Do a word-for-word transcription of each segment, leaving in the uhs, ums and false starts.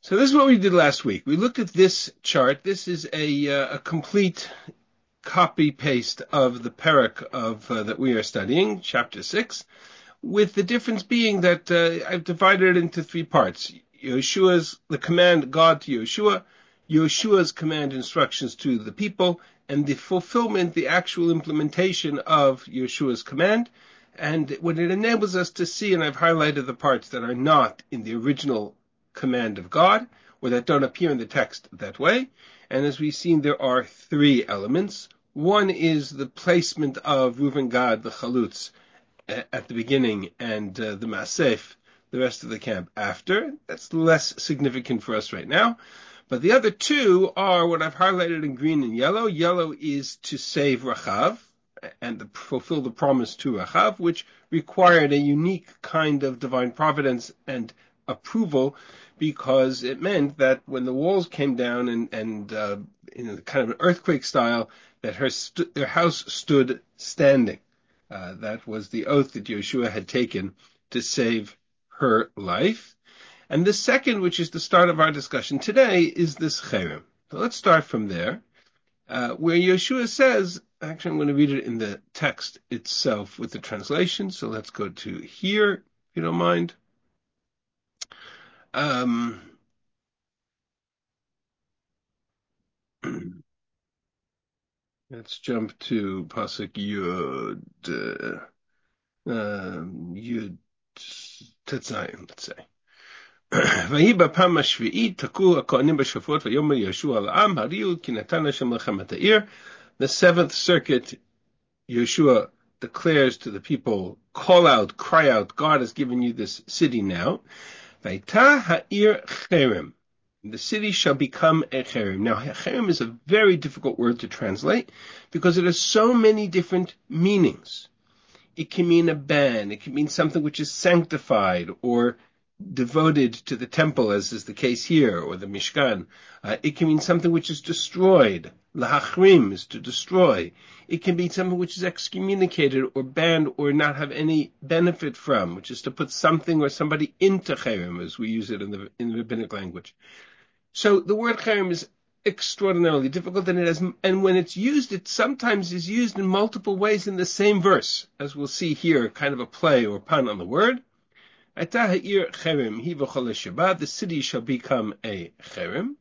So this is what we did last week. We looked at this chart. This is a, uh, a complete copy paste of the parak of uh, that we are studying, chapter six, with the difference being that uh, I've divided it into three parts. Yeshua's the command God to Yeshua, Yeshua's command instructions to the people, and the fulfillment, the actual implementation of Yeshua's command. And what it enables us to see, and I've highlighted the parts that are not in the original command of God, or that don't appear in the text that way. And as we've seen, there are three elements. One is the placement of Reuven Gad, the Chalutz, at the beginning, and uh, the Masef, the rest of the camp, after. That's less significant for us right now. But the other two are what I've highlighted in green and yellow. Yellow is to save Rachav and the, fulfill the promise to Rachav, which required a unique kind of divine providence and approval, because it meant that when the walls came down and, and uh, in a kind of an earthquake style, that her, stu- her house stood standing. Uh, that was the oath that Yeshua had taken to save her life. And the second, which is the start of our discussion today, is this cherem. So let's start from there, uh, where Yeshua says, actually I'm going to read it in the text itself with the translation, so let's go to here, if you don't mind. Um, let's jump to Pasuk Yud, uh, um, Yud Tetzayim, let's say. ויהי בפעם השביעית תקעו הכהנים בשופרות ויאמר יהושע על העם הריעו כי נתן השם לכם את העיר. The seventh circuit, Yeshua declares to the people, call out, cry out, God has given you this city now. והייתה העיר חרם. The city shall become a cherem. Now, cherem is a very difficult word to translate because it has so many different meanings. It can mean a ban. It can mean something which is sanctified or devoted to the temple, as is the case here, or the Mishkan. Uh, it can mean something which is destroyed. Lahachrim is to destroy. It can be something which is excommunicated or banned or not have any benefit from, which is to put something or somebody into cherem, as we use it in the, in the rabbinic language. So the word cherem is extraordinarily difficult, and it has, and when it's used, it sometimes is used in multiple ways in the same verse, as we'll see here, kind of a play or pun on the word. The city shall become a cherem.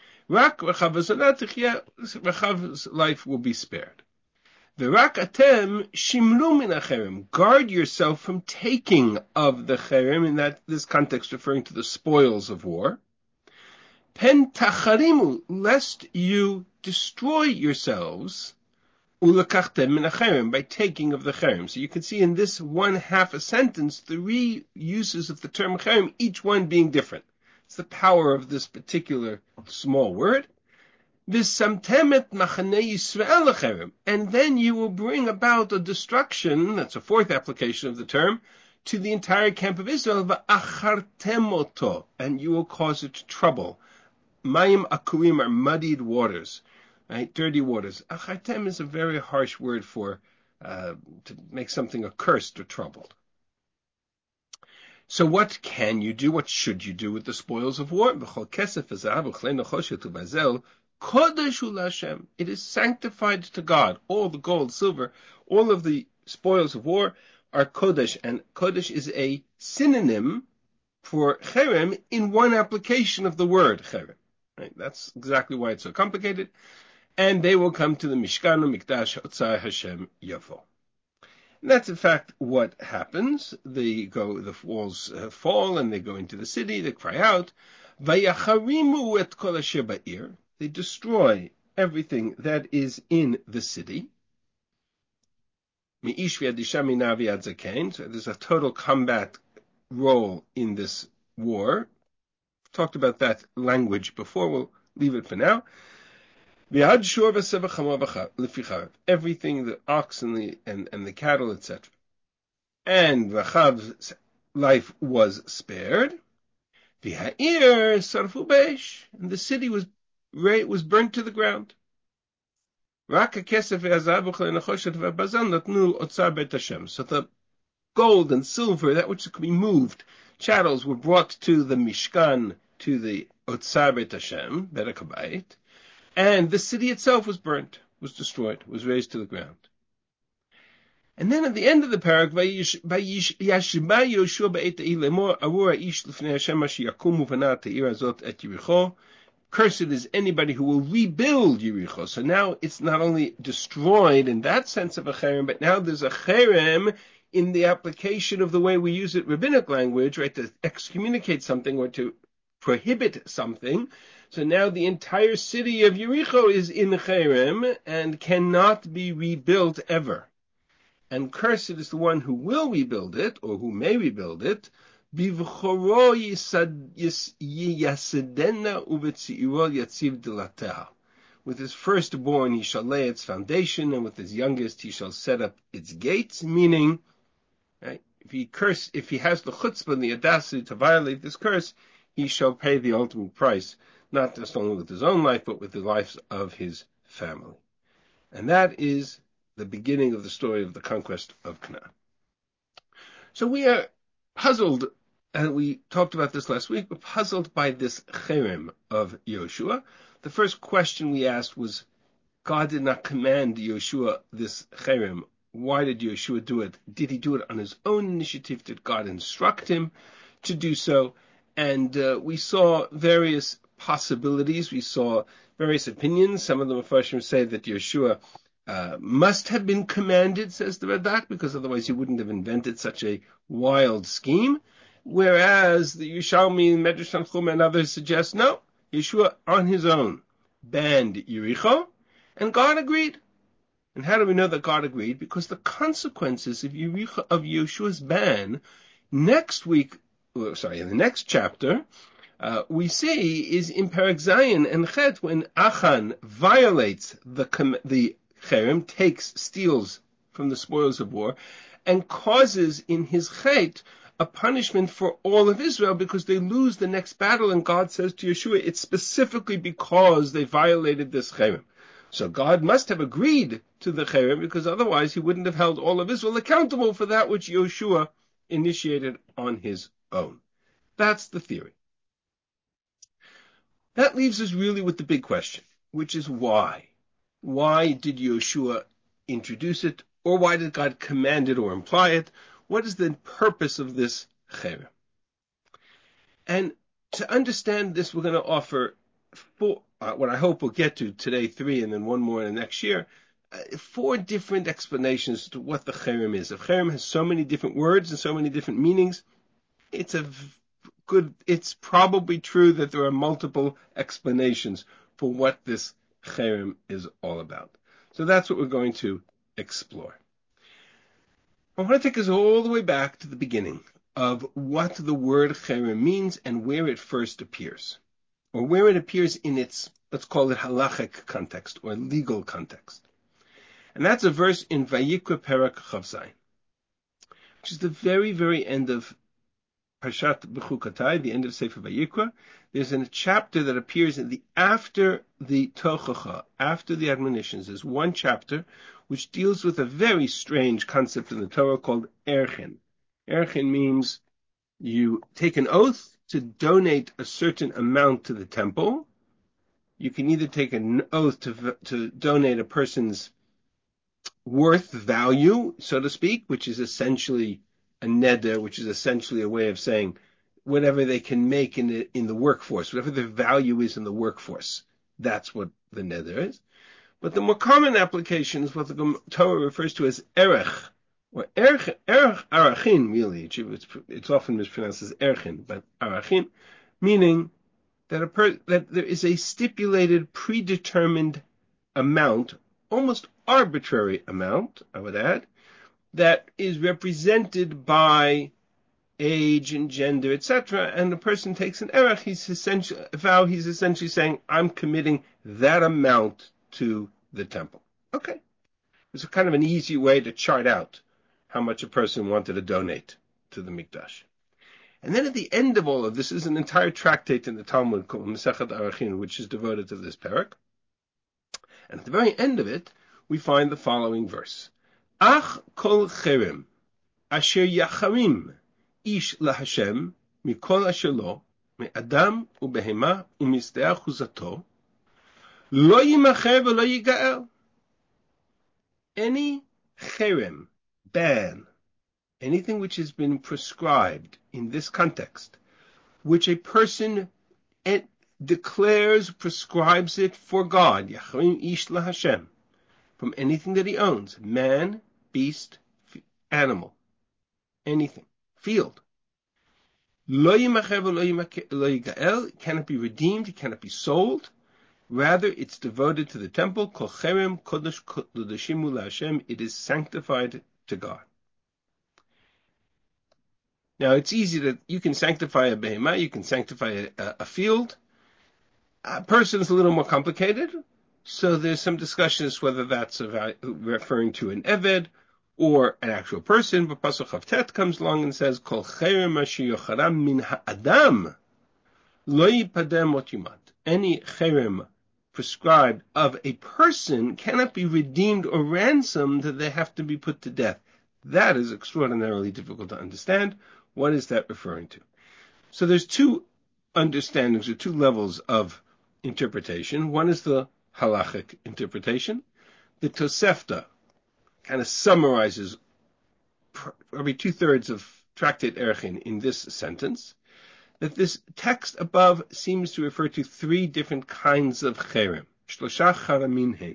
Rechav's life will be spared. V'rak atem shimru min hacherem. Guard yourself from taking of the cherem, in that this context referring to the spoils of war. Pen tacharimu, lest you destroy yourselves, ulakachtem min hacherem, by taking of the cherem. So you can see in this one half a sentence, three uses of the term cherem, each one being different. It's the power of this particular small word. V'samtemet machanei Yisrael lecherem, and then you will bring about a destruction, that's a fourth application of the term, to the entire camp of Israel, v'achartem oto, and you will cause it trouble. Mayim akurim are muddied waters, right? Dirty waters. Achartem is a very harsh word for uh, to make something accursed or troubled. So what can you do? What should you do with the spoils of war? It is sanctified to God. All the gold, silver, all of the spoils of war are kodesh, and kodesh is a synonym for cherem in one application of the word cherem. Right? That's exactly why it's so complicated. And they will come to the Mishkan Mikdash Otzai Hashem Yavo. And that's in fact what happens. They go, the walls uh, fall, and they go into the city. They cry out, "Vayacharimu et kol asher ba'ir." They destroy everything that is in the city. Mi'ish v'yadisha minav v'yad zaken. So there's a total combat role in this war. Talked about that language before. We'll leave it for now. Everything, the ox and the and, and the cattle, et cetera. And Rachav's life was spared. V'ha'ir sarfu beish, and the city was was burnt to the ground. Rak ha'kesef ve'azav v'chlei v'bazan natnu otzar beit Hashem. So the gold and silver, that which could be moved, chattels were brought to the Mishkan to the Otzar Beit Hashem, Berek HaBayit, and the city itself was burnt, was destroyed, was razed to the ground. And then at the end of the parak, Yashba Yoshua Beit Lemor Arura Ish Lifnei Hashem Asher Yakumu V'na Te'ir Azot Et Yericho. Cursed is anybody who will rebuild Yericho. So now it's not only destroyed in that sense of a cherem, but now there's a cherem in the application of the way we use it rabbinic language, right, to excommunicate something or to prohibit something. So now the entire city of Yericho is in cherem and cannot be rebuilt ever. And cursed is the one who will rebuild it, or who may rebuild it, Bivchoro yasedena uvetziiro yatziv dilateha. With his firstborn he shall lay its foundation, and with his youngest he shall set up its gates. Meaning, right, if he curse, if he has the chutzpah and the audacity to violate this curse, he shall pay the ultimate price, not just only with his own life, but with the lives of his family. And that is the beginning of the story of the conquest of Canaan. So we are puzzled, and we talked about this last week, we're puzzled by this cherem of Yoshua. The first question we asked was, God did not command Yoshua this cherem. Why did Yoshua do it? Did he do it on his own initiative? Did God instruct him to do so? And uh, we saw various possibilities. We saw various opinions. Some of the Mepharshim say that Yoshua Uh, must have been commanded, says the Radak, because otherwise he wouldn't have invented such a wild scheme. Whereas the Yerushalmi, Medrash Tanchum, and others suggest, no, Yeshua on his own banned Yericho, and God agreed. And how do we know that God agreed? Because the consequences of Yericho, of Yeshua's ban, next week, oh, sorry, in the next chapter, uh, we see is in Perek Zayin and Chet, when Achan violates the the cherem, takes, steals from the spoils of war, and causes in his chet a punishment for all of Israel because they lose the next battle, and God says to Yeshua, it's specifically because they violated this cherem. So God must have agreed to the cherem, because otherwise he wouldn't have held all of Israel accountable for that which Yeshua initiated on his own. That's the theory. That leaves us really with the big question, which is why? Why did Yoshua introduce it? Or why did God command it or imply it? What is the purpose of this cherem? And to understand this, we're going to offer four, uh, what I hope we'll get to today, three, and then one more in the next year, uh, four different explanations to what the cherem is. If cherem has so many different words and so many different meanings, it's a good, it's probably true that there are multiple explanations for what this cherem is all about. So that's what we're going to explore. I want to take us all the way back to the beginning of what the word cherem means and where it first appears, or where it appears in its, let's call it halachic context or legal context. And that's a verse in Vayikra Perek Chav Zayin, which is the very, very end of Parshat Bechukotai, the end of Sefer Vayikra. There's a chapter that appears in the after the Tochacha, after the admonitions. There's one chapter which deals with a very strange concept in the Torah called Erchen. Erchen means you take an oath to donate a certain amount to the temple. You can either take an oath to to donate a person's worth, value, so to speak, which is essentially a neder, which is essentially a way of saying whatever they can make in the, in the workforce, whatever their value is in the workforce. That's what the neder is. But the more common application is what the Torah refers to as erech, or erech, erech arachin, really. It's, it's often mispronounced as erchin, but arachin, meaning that a per, that there is a stipulated, predetermined amount, almost arbitrary amount, I would add, that is represented by age and gender, et cetera. And the person takes an erech, he's essentially a vow. He's essentially saying, "I'm committing that amount to the temple." Okay, it's a kind of an easy way to chart out how much a person wanted to donate to the Mikdash. And then at the end of all of this is an entire tractate in the Talmud called Masechet Arachin, which is devoted to this parak. And at the very end of it, we find the following verse: Ach kol cherem asher yacharim ish laHashem mikol asher lo מאדם ובהמה ומזבח וזתו, לא יימכר ולא ייגאל. Any cherem, ban, anything which has been prescribed in this context, which a person declares, prescribes it for God, Yachrim ish laHashem, from anything that he owns, man, beast, animal, anything, field. Lo yimacher v'lo yigael, it cannot be redeemed, it cannot be sold. Rather, it's devoted to the temple. Kol cherem kodesh kodeshimu laHashem. It is sanctified to God. Now, it's easy that you can sanctify a behemah, you can sanctify a, a field. A person is a little more complicated, so there's some discussion as to whether that's a, referring to an eved or an actual person. But Pasuk Chavtet comes along and says, Kol cherem asher yocharam min ha'adam lo yipadem mot yimat. Any cherem prescribed of a person cannot be redeemed or ransomed, that they have to be put to death. That is extraordinarily difficult to understand. What is that referring to? So there's two understandings or two levels of interpretation. One is the halachic interpretation. The Tosefta kind of summarizes probably two-thirds of Tractate Erchin in this sentence, that this text above seems to refer to three different kinds of cherem. Shlosha charamin hein.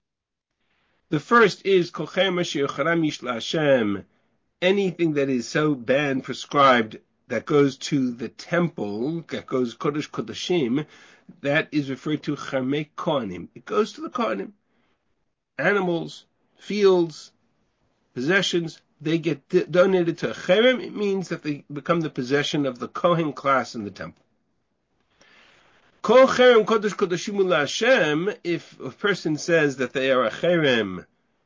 The first is kol cherem asher yocharam ish laHashem, anything that is so banned, prescribed, that goes to the temple, that goes kodesh kodeshim, that is referred to charmei kohanim. It goes to the kohanim. Animals, fields, possessions, they get d- donated to a cherem. It means that they become the possession of the kohen class in the temple. Kol cherem kodesh kodeshimu laHashem, if a person says that they are a cherem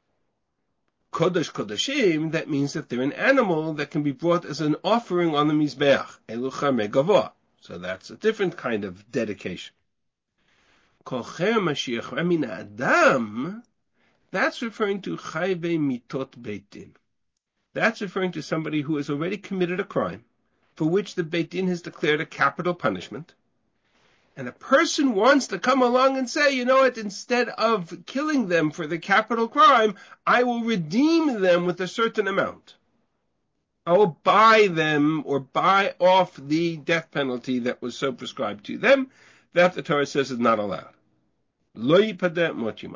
kodesh kodeshim, that means that they're an animal that can be brought as an offering on the mizbeach, elu charmei gavoah. So that's a different kind of dedication. Kol cherem asher yocharam min ha'adam, that's referring to chayvei mitot beit din. That's referring to somebody who has already committed a crime, for which the Beit Din has declared a capital punishment. And a person wants to come along and say, you know what, instead of killing them for the capital crime, I will redeem them with a certain amount. I will buy them or buy off the death penalty that was so prescribed to them. That the Torah says is not allowed. Lo yipadeh mot yimat.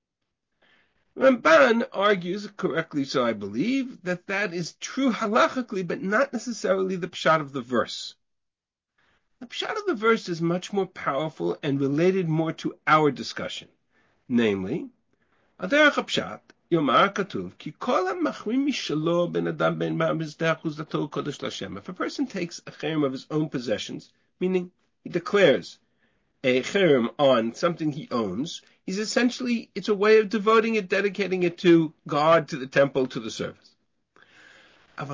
Ramban argues, correctly so I believe, that that is true halachically, but not necessarily the pshat of the verse. The pshat of the verse is much more powerful and related more to our discussion. Namely, Aderech HaPshat, Yomar Katuv, Ki kol ha'machrim mishalo ben adam ben ma'amizdach uzato kodesh l'Hashem. If a person takes a cherem of his own possessions, meaning he declares a cherem on something he owns, he's essentially, it's a way of devoting it, dedicating it to God, to the temple, to the service. If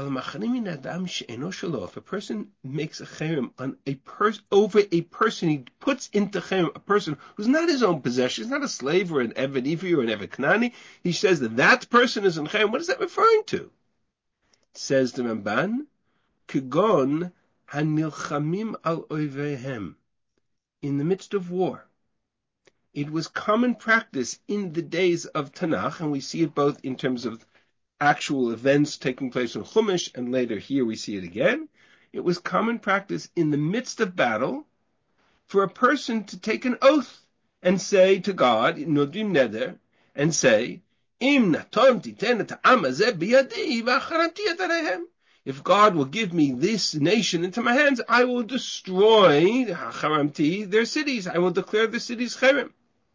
a person makes a cherem on a pers- over a person, he puts into cherem a person who's not his own possession, he's not a slave or an Eved Ivri or an Eved Knani, he says that that person is in cherem. What is that referring to? Says the Ramban, Kegon hanilchamim al oivehem. In the midst of war. It was common practice in the days of Tanakh, and we see it both in terms of actual events taking place in Chumash, and later here we see it again. It was common practice in the midst of battle for a person to take an oath and say to God, Nodim Neder, and say, Im naton titen et ha'am hazeh biyadi v'acharamti et aleihem. If God will give me this nation into my hands, I will destroy their cities. I will declare the cities cherem.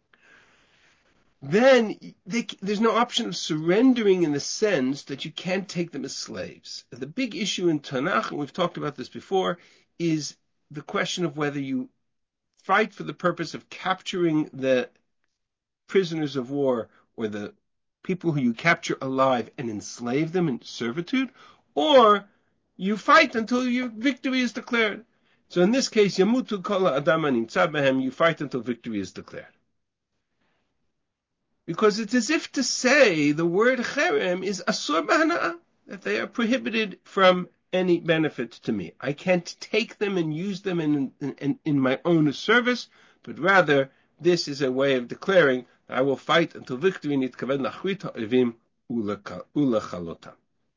Then they, there's no option of surrendering in the sense that you can't take them as slaves. The big issue in Tanakh, and we've talked about this before, is the question of whether you fight for the purpose of capturing the prisoners of war or the people who you capture alive and enslave them in servitude, or you fight until your victory is declared. So in this case, Yamutu kol ha'adam hanimtza behem, you fight until victory is declared. Because it's as if to say the word cherem is asur b'hana'ah, that they are prohibited from any benefit to me. I can't take them and use them in, in, in my own service, but rather this is a way of declaring that I will fight until victory. Nitkaven lachrit ha'ovim ulachalota.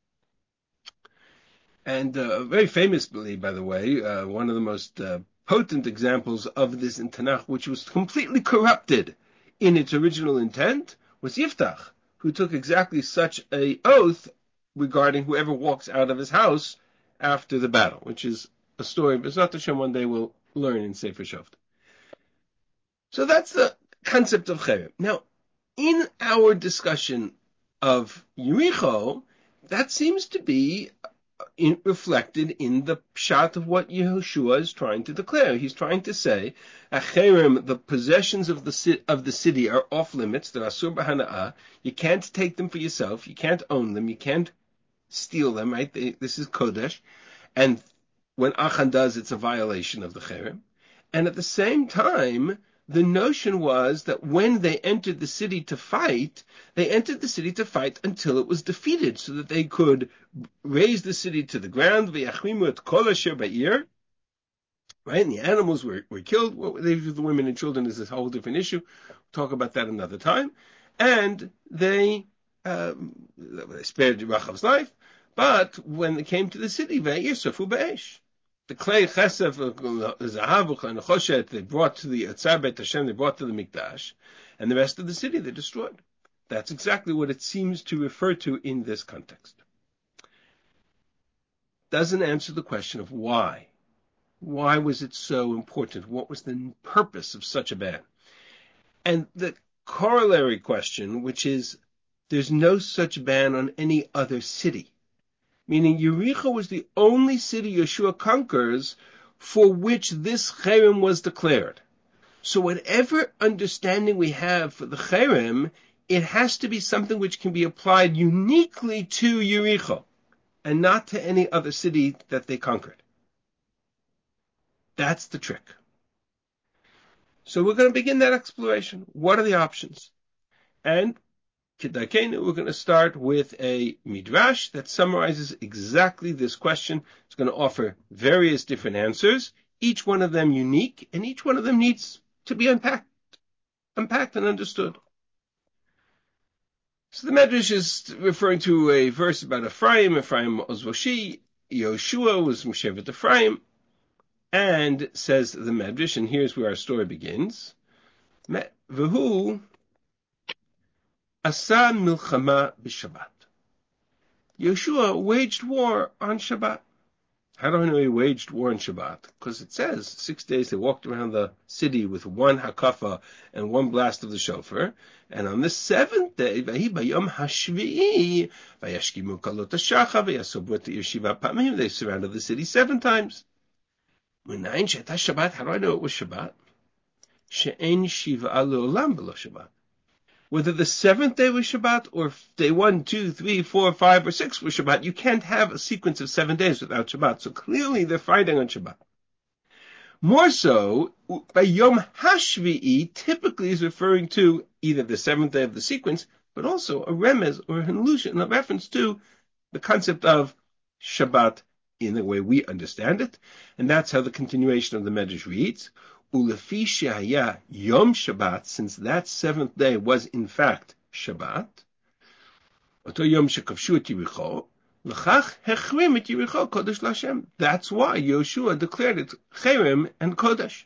And uh, very famously, by the way, uh, one of the most uh, potent examples of this in Tanakh, which was completely corrupted in its original intent, was Yiftach, who took exactly such a oath regarding whoever walks out of his house after the battle, which is a story B'ezrat Hashem one day we'll learn in Sefer Shoft. So that's the concept of Cherem. Now, in our discussion of Yericho, that seems to be in, reflected in the pshat of what Yehoshua is trying to declare. He's trying to say, Acherem, the possessions of the of the city are off limits. They're asur b'hana'ah. You can't take them for yourself. You can't own them. You can't steal them. Right? They, this is kodesh, and when Achan does, it's a violation of the cherem. And at the same time, the notion was that when they entered the city to fight, they entered the city to fight until it was defeated, so that they could raise the city to the ground. V'yachrimu et kol asher ba'ir. Right, and the animals were, were killed. What they did with the women and children is a whole different issue. We'll talk about that another time. And they, um, they spared Rachav's life, but when they came to the city, ve'yirsafu ba'esh. The clay chesef, zahav, and choshet, they brought to the Atzar Beit Hashem, they brought to the Mikdash, and the rest of the city they destroyed. That's exactly what it seems to refer to in this context. Doesn't answer the question of why. Why was it so important? What was the purpose of such a ban? And the corollary question, which is, there's no such ban on any other city. Meaning Yericho was the only city Yeshua conquers for which this cherem was declared. So whatever understanding we have for the cherem, it has to be something which can be applied uniquely to Yericho and not to any other city that they conquered. That's the trick. So we're going to begin that exploration. What are the options? And Kedarkeinu, we're going to start with a midrash that summarizes exactly this question. It's going to offer various different answers, each one of them unique, and each one of them needs to be unpacked, unpacked and understood. So the midrash is referring to a verse about Ephraim. Ephraim Ozvoshi, Yehoshua was from Shevet Ephraim, and says the midrash, and here's where our story begins. Vehu Asa milchama b'Shabbat. Yeshua waged war on Shabbat. How do I know he waged war on Shabbat? Because it says six days they walked around the city with one hakafa and one blast of the shofar. And on the seventh day, vahi bayom hashvi'i, vayashkimu kalot hashacha, vayasobru et yeshiva pamim. They surrounded the city seven times. Menayin she'ata Shabbat. How do I know it was Shabbat? She'en shiva le'olam v'lo Shabbat. Whether the seventh day was Shabbat or day one, two, three, four, five, or six was Shabbat, you can't have a sequence of seven days without Shabbat. So clearly they're fighting on Shabbat. More so, by Yom Hashvi'i typically is referring to either the seventh day of the sequence, but also a remez or an allusion, a reference to the concept of Shabbat in the way we understand it. And that's how the continuation of the Medrash reads. Ulefi she'haya Yom Shabbat, since that seventh day was in fact Shabbat, Oto Yom shekavshu et Yericho, l'chach hechrim et Yericho kodesh l'Hashem. That's why Yehoshua declared it cherem and kodesh.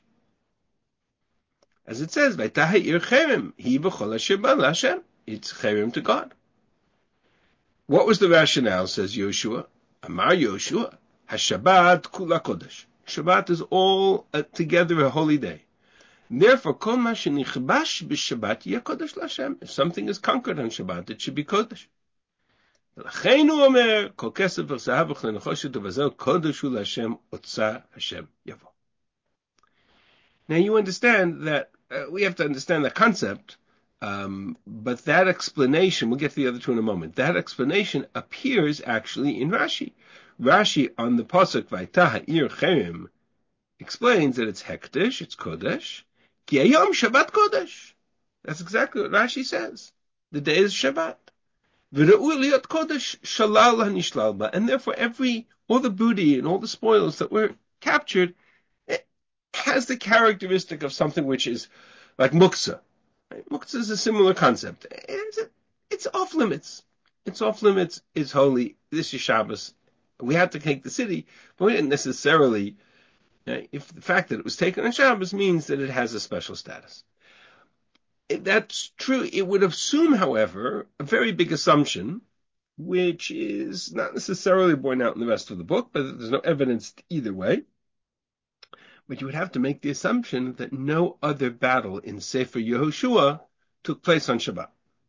As it says, Vaytaha ir cherem, hi v'chol asher ba l'Hashem. It's cherem to God. What was the rationale, says Yehoshua? Amar Yehoshua, HaShabbat kula kodesh. Shabbat is all uh, together a holy day. Therefore, kol ma shenichbash b'Shabbat yeh kodesh l'Hashem. If something is conquered on Shabbat, it should be kodesh. L'cheinu omer kol kesef v'zahav v'chleinachoshet v'zel kodesh hu l'Hashem otza Hashem yavo. Now you understand that uh, we have to understand the concept, um, but that explanation, we'll get to the other two in a moment. That explanation appears actually in Rashi. Rashi on the pasuk Vaytaha ir cherem explains that it's hekdesh, it's kodesh, ki hayom Shabbat kodesh. That's exactly what Rashi says. The day is Shabbat. And therefore every, all the booty and all the spoils that were captured, it has the characteristic of something which is like muksa. Right? Muksa is a similar concept. It's, it's off limits. It's off limits. It's holy. This is Shabbos. We had to take the city, but we didn't necessarily, if the fact that it was taken on Shabbos means that it has a special status. If that's true. It would assume, however, a very big assumption, which is not necessarily borne out in the rest of the book, but there's no evidence either way. But you would have to make the assumption that no other battle in Sefer Yehoshua took place on Shabbat.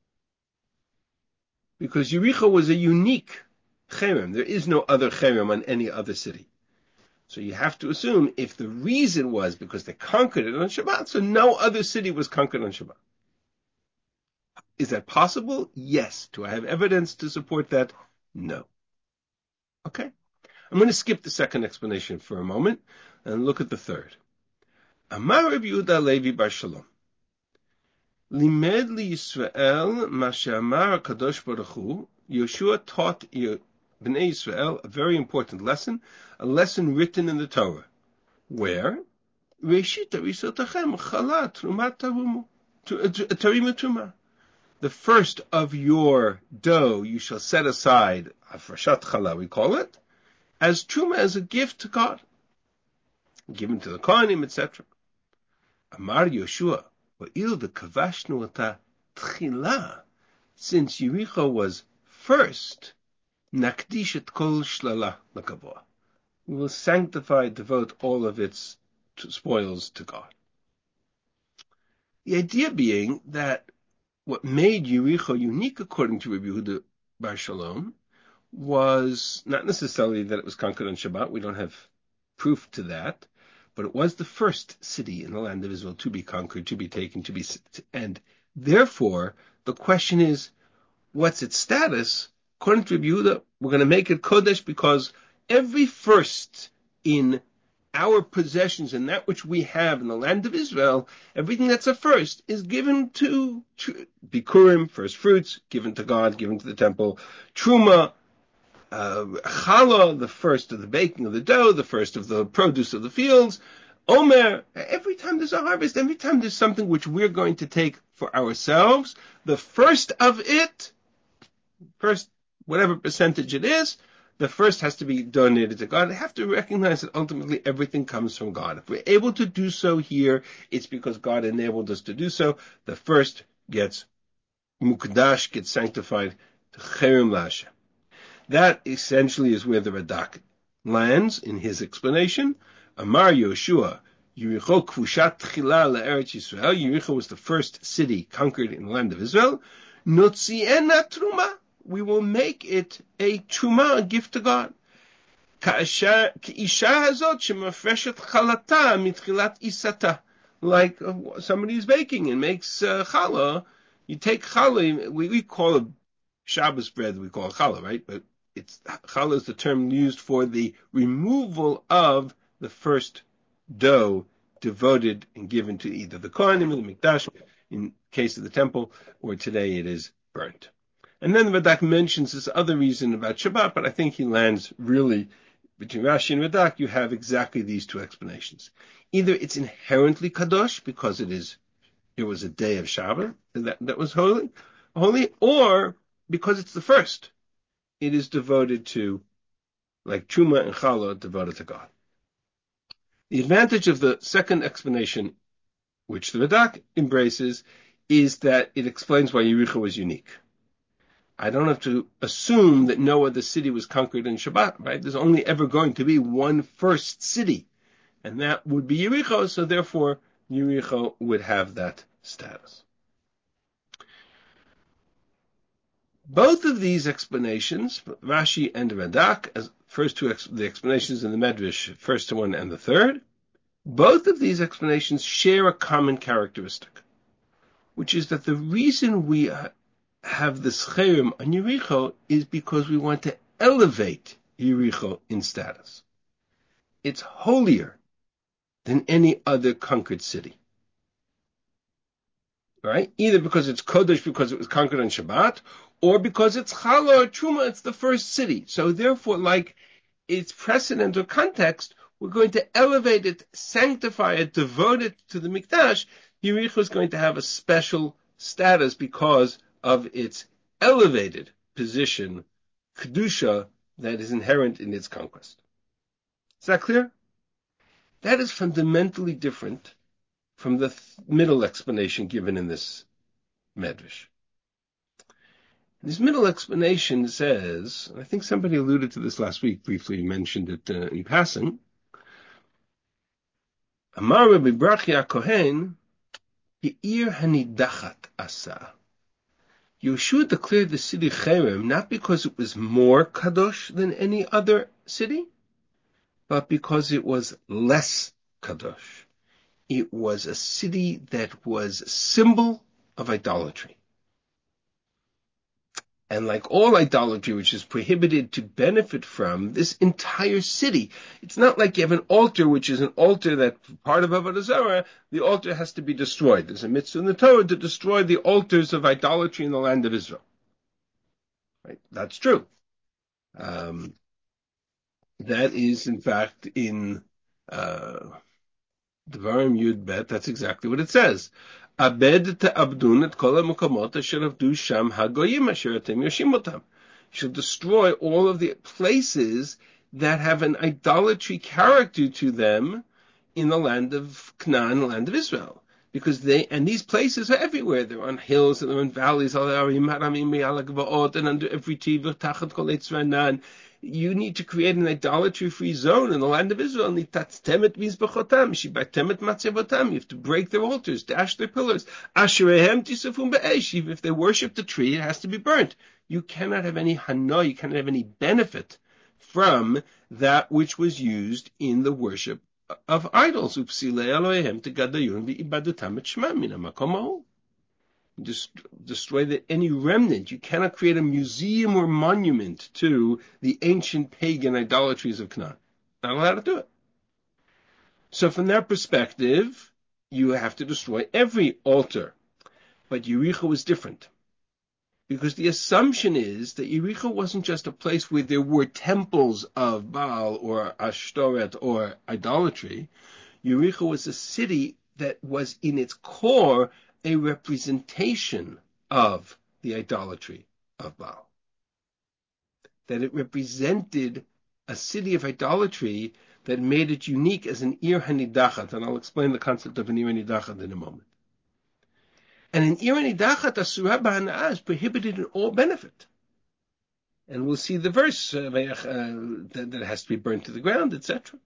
Because Yericho was a unique cherem. There is no other cherem on any other city. So you have to assume if the reason was because they conquered it on Shabbat, so no other city was conquered on Shabbat. Is that possible? Yes. Do I have evidence to support that? No. Okay. I'm going to skip the second explanation for a moment and look at the third. Amar Rabbi Yehuda Levi bar Shalom. Limed li Yisrael ma she'amar HaKadosh Baruch Hu. Yeshua taught Bnei Yisrael a very important lesson, a lesson written in the Torah, where Reshit Arisotachem Chala Trumat Tarim Truma. The first of your dough you shall set aside, Afrashat Chala we call it, as Truma, as a gift to God, given to the Kohanim, et cetera. Amar Yoshua, va'il v'kavashnu ata tchila, since Yericho was first, nakdish et kol shlala l'kavoah. We will sanctify, devote all of its spoils to God. The idea being that what made Yericho unique, according to Rabbi Yehuda bar Shalom, was not necessarily that it was conquered on Shabbat. We don't have proof to that. But it was the first city in the land of Israel to be conquered, to be taken, to be, and therefore the question is, what's its status? According to Rabbi Yehuda, we're going to make it Kodesh because every first in our possessions and that which we have in the land of Israel, everything that's a first is given to, to Bikurim, first fruits, given to God, given to the temple, Truma, Uh, challah, the first of the baking of the dough, the first of the produce of the fields, omer, every time there's a harvest, every time there's something which we're going to take for ourselves, the first of it, first, whatever percentage it is, the first has to be donated to God. I have to recognize that ultimately everything comes from God. If we're able to do so here, it's because God enabled us to do so. The first gets mukdash, gets sanctified to cherem l'Hashem. That essentially is where the Radak lands in his explanation. Amar Yoshua, Yericho Kvushat Tchila LaEretz Yisrael. Yericho was the first city conquered in the land of Israel. Notziena Truma. We will make it a Truma, a gift to God. Ka'isha hazot shemafreshet chalata mitchilat isata. Like uh, somebody is baking and makes uh, challah. You take challah, we, we call it Shabbos bread, we call it challah, right? But it's challah is the term used for the removal of the first dough devoted and given to either the Kohanim or the Mikdash, in case of the temple, or today it is burnt. And then the Radak mentions this other reason about Shabbat, but I think he lands really, between Rashi and Radak, you have exactly these two explanations. Either it's inherently Kadosh, because it is, it was a day of Shabbat, that, that was holy, holy, or because it's the first. It is devoted to, like Truma and Challah, devoted to God. The advantage of the second explanation, which the Radak embraces, is that it explains why Yericho was unique. I don't have to assume that no other city was conquered in Shabbat, right? There's only ever going to be one first city, and that would be Yericho, so therefore Yericho would have that status. Both of these explanations, Rashi and Radak, as first two ex- the explanations in the Medrash, first one and the third, both of these explanations share a common characteristic, which is that the reason we have this cherem on Yericho is because we want to elevate Yericho in status. It's holier than any other conquered city. Right? Either because it's Kodesh because it was conquered on Shabbat, or because it's Chala or Truma, it's the first city. So therefore, like its precedent or context, we're going to elevate it, sanctify it, devote it to the Mikdash. Yericho is going to have a special status because of its elevated position, Kedusha, that is inherent in its conquest. Is that clear? That is fundamentally different from the th- middle explanation given in this Medrash. This middle explanation says, and I think somebody alluded to this last week, briefly mentioned it uh, in passing, Amar Rabbi Brachia Kohen, Ye'ir Hanidachat Asa. Yeshua declared the city Cherem not because it was more kadosh than any other city, but because it was less kadosh. It was a city that was a symbol of idolatry. And like all idolatry, which is prohibited to benefit from, this entire city, it's not like you have an altar, which is an altar that part of Avodah Zarah, the altar has to be destroyed. There's a mitzvah in the Torah to destroy the altars of idolatry in the land of Israel. Right? That's true. Um, that is, in fact, in uh, Devarim Yud Bet, that's exactly what it says. Abed te'abdun et kol ha'makomot asher avdu sham hagoyim asher atem yoshim otam. You shall destroy all of the places that have an idolatry character to them in the land of Canaan, the land of Israel. Because they, and these places are everywhere. They're on hills and they're in valleys, and under every tree, you need to create an idolatry-free zone in the land of Israel. You have to break their altars, dash their pillars. Even if they worship the tree, it has to be burnt. You cannot have any hana, you cannot have any benefit from that which was used in the worship of idols. Just destroy the, any remnant. You cannot create a museum or monument to the ancient pagan idolatries of Canaan. Not allowed to do it. So from that perspective, you have to destroy every altar. But Yericho was different. Because the assumption is that Yericho wasn't just a place where there were temples of Baal or Ashtoreth or idolatry. Yericho was a city that was in its core a representation of the idolatry of Baal. That it represented a city of idolatry that made it unique as an Ir Hanidachat, and I'll explain the concept of an Ir Hanidachat in a moment. And an Ir Hanidachat, Asura B'Hana'ah, is prohibited in all benefit. And we'll see the verse uh, uh, that, that has to be burnt to the ground, et cetera.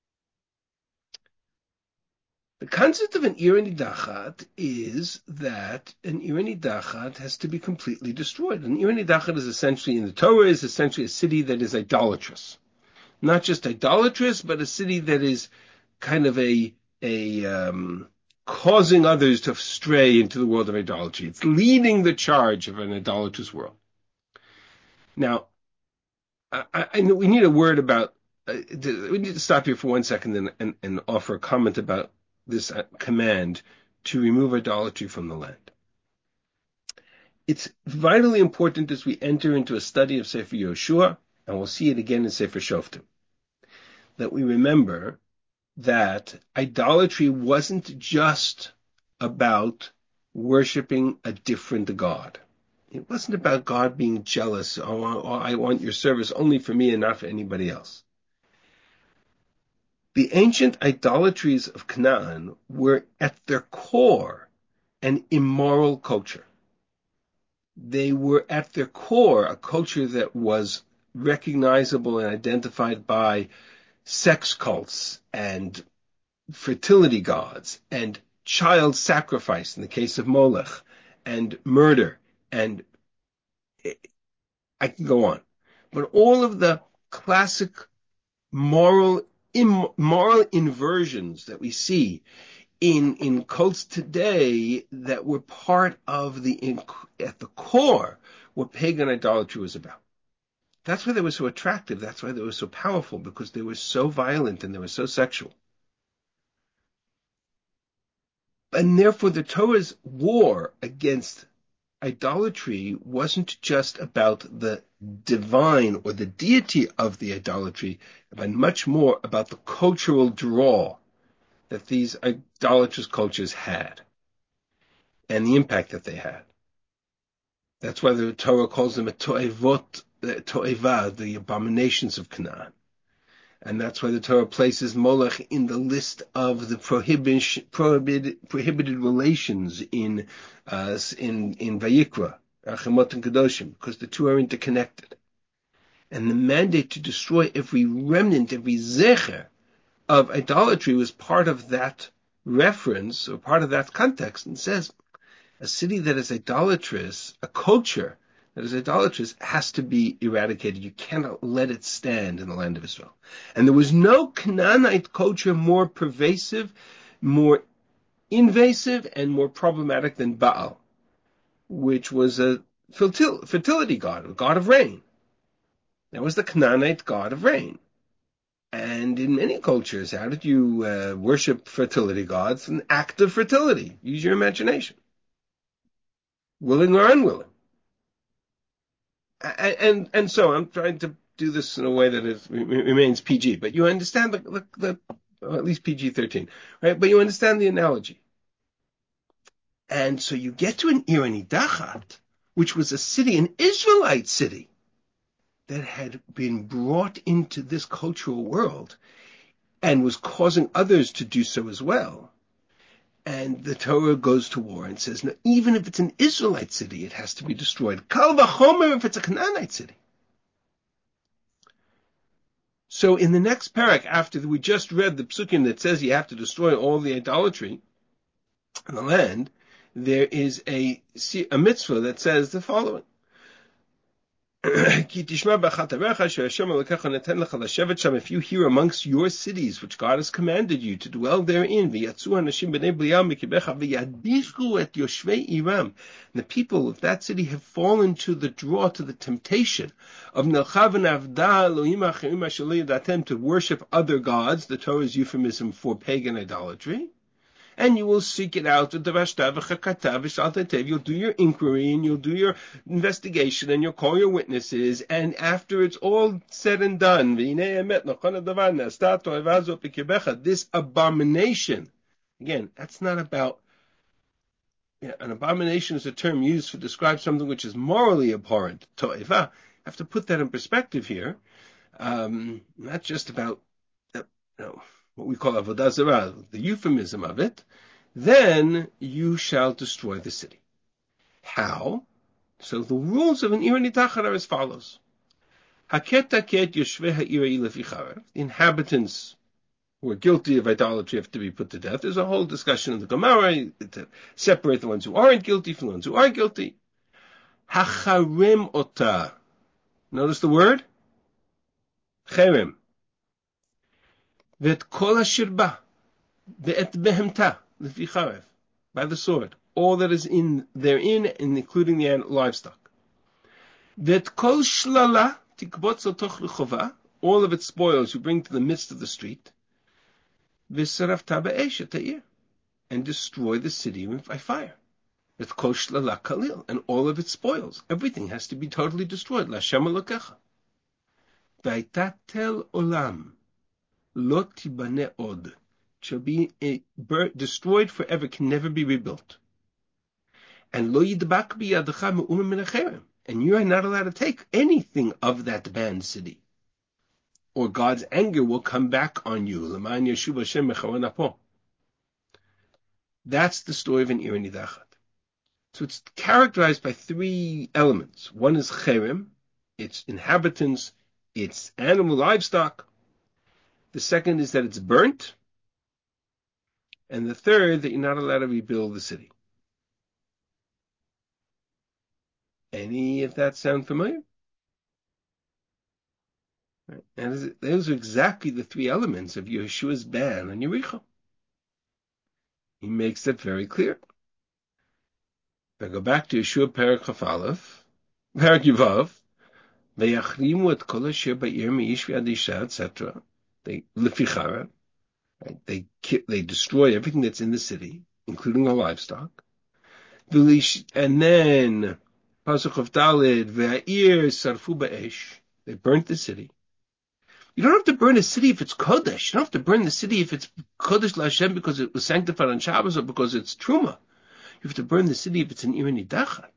The concept of an Ir Hanidachat is that an Ir Hanidachat has to be completely destroyed. An Ir Hanidachat is essentially, in the Torah, is essentially a city that is idolatrous. Not just idolatrous, but a city that is kind of a, a, um, causing others to stray into the world of idolatry. It's leading the charge of an idolatrous world. Now, I, I know we need a word about, uh, we need to stop here for one second and, and, and offer a comment about this command to remove idolatry from the land. It's vitally important as we enter into a study of Sefer Yoshua, and we'll see it again in Sefer Shoftim, that we remember that idolatry wasn't just about worshiping a different God. It wasn't about God being jealous, oh, I want your service only for me and not for anybody else. The ancient idolatries of Canaan were at their core an immoral culture. They were at their core a culture that was recognizable and identified by sex cults and fertility gods and child sacrifice in the case of Molech and murder, and I can go on. But all of the classic moral immoral inversions that we see in in cults today that were part of the at the core what pagan idolatry was about. That's why they were so attractive. That's why they were so powerful, because they were so violent and they were so sexual. And therefore the Torah's war against idolatry wasn't just about the divine or the deity of the idolatry, but much more about the cultural draw that these idolatrous cultures had and the impact that they had. That's why the Torah calls them a to'evot, to'eva, the abominations of Canaan. And that's why the Torah places Molech in the list of the prohibited, prohibited, prohibited relations in, uh, in, in Vayikra, Achemot and Kedoshim, because the two are interconnected. And the mandate to destroy every remnant, every zecher of idolatry was part of that reference, or part of that context, and says, a city that is idolatrous, a culture that is idolatrous, has to be eradicated. You cannot let it stand in the land of Israel. And there was no Canaanite culture more pervasive, more invasive, and more problematic than Baal, which was a fertility god, a god of rain. That was the Canaanite god of rain. And in many cultures, how did you uh, worship fertility gods? An act of fertility. Use your imagination. Willing or unwilling. And, and, and so I'm trying to do this in a way that is, remains P G, but you understand the, the, the or at least P G thirteen, right? But you understand the analogy. And so you get to an Ir Nidachat, which was a city, an Israelite city, that had been brought into this cultural world and was causing others to do so as well. And the Torah goes to war and says, no, even if it's an Israelite city, it has to be destroyed. Kal v'chomer if it's a Canaanite city. So in the next parak, after we just read the psukim that says you have to destroy all the idolatry in the land, there is a, a mitzvah that says the following. If you hear amongst your cities which God has commanded you to dwell therein, the people of that city have fallen to the draw, to the temptation of to worship other gods, the Torah's euphemism for pagan idolatry. And you will seek it out. You'll do your inquiry and you'll do your investigation and you'll call your witnesses. And after it's all said and done, this abomination, again, that's not about, you know, an abomination is a term used to describe something which is morally abhorrent. To'eva. I have to put that in perspective here. Um, not just about, you know, what we call avodah zarah, the euphemism of it, then you shall destroy the city. How? So the rules of an Ir Nidachat are as follows. Haket haket yoshvei ha'ir leficharev. The inhabitants who are guilty of idolatry have to be put to death. There's a whole discussion in the Gemara to separate the ones who aren't guilty from the ones who are guilty. Hacharem ota. Notice the word? Cherem. Vet kol hashirba. Ve'et behemta. Leficharev. By the sword. All that is in therein, including the livestock. Vet kol shlala. Tikbotz al toch l'chova. All of its spoils you bring to the midst of the street. V'sarafta ba'esh etayir. And destroy the city by fire. Vet kol shlala kalil. And all of its spoils. Everything has to be totally destroyed. L'Hashem Elokecha. V'ayta tel olam. Lo tibane od. Shall be a, bur- destroyed forever, can never be rebuilt. And lo yidbak biyadcha me'umim min acherem. And you are not allowed to take anything of that banned city, or God's anger will come back on you. L'man yeshuv Hashem mecharon apo. That's the story of an Ir Nidachat. So it's characterized by three elements. One is cherem, its inhabitants, its animal livestock. The second is that it's burnt. And the third, that you're not allowed to rebuild the city. Any of that sound familiar? Right. And those are exactly the three elements of Yeshua's ban on Yericho. He makes that very clear. If I go back to Yeshua Perek Chaf Aleph, Perek Yuvav, V'yachrimu et kol asher ba'ir me'ish v'ad isha, et cetera. They lefichara, right? They they destroy everything that's in the city, including the livestock. And then, Pasuk of Daled, Ve'ir sarfu ba'esh. They burnt the city. You don't have to burn a city if it's Kodesh. You don't have to burn the city if it's Kodesh LaHashem because it was sanctified on Shabbos or because it's Truma. You have to burn the city if it's an Ir Nidachat.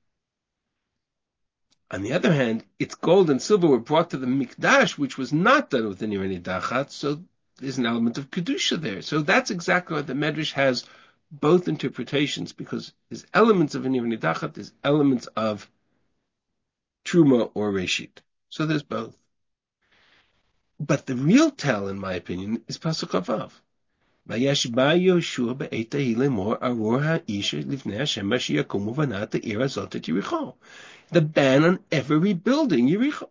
On the other hand, its gold and silver were brought to the Mikdash, which was not done with an Ir Nidachat, so there's an element of Kedusha there. So that's exactly what the Medrash has both interpretations, because there's elements of an Ir Nidachat, there's elements of Truma or Reshit. So there's both. But the real tell, in my opinion, is Pasuk Avav. Vayashba Yoshua be'et hahi lemor aror ha'isha livnei Hashem yakumu v'nat ha'ir hazot et Yericho. The ban on ever rebuilding Yericho.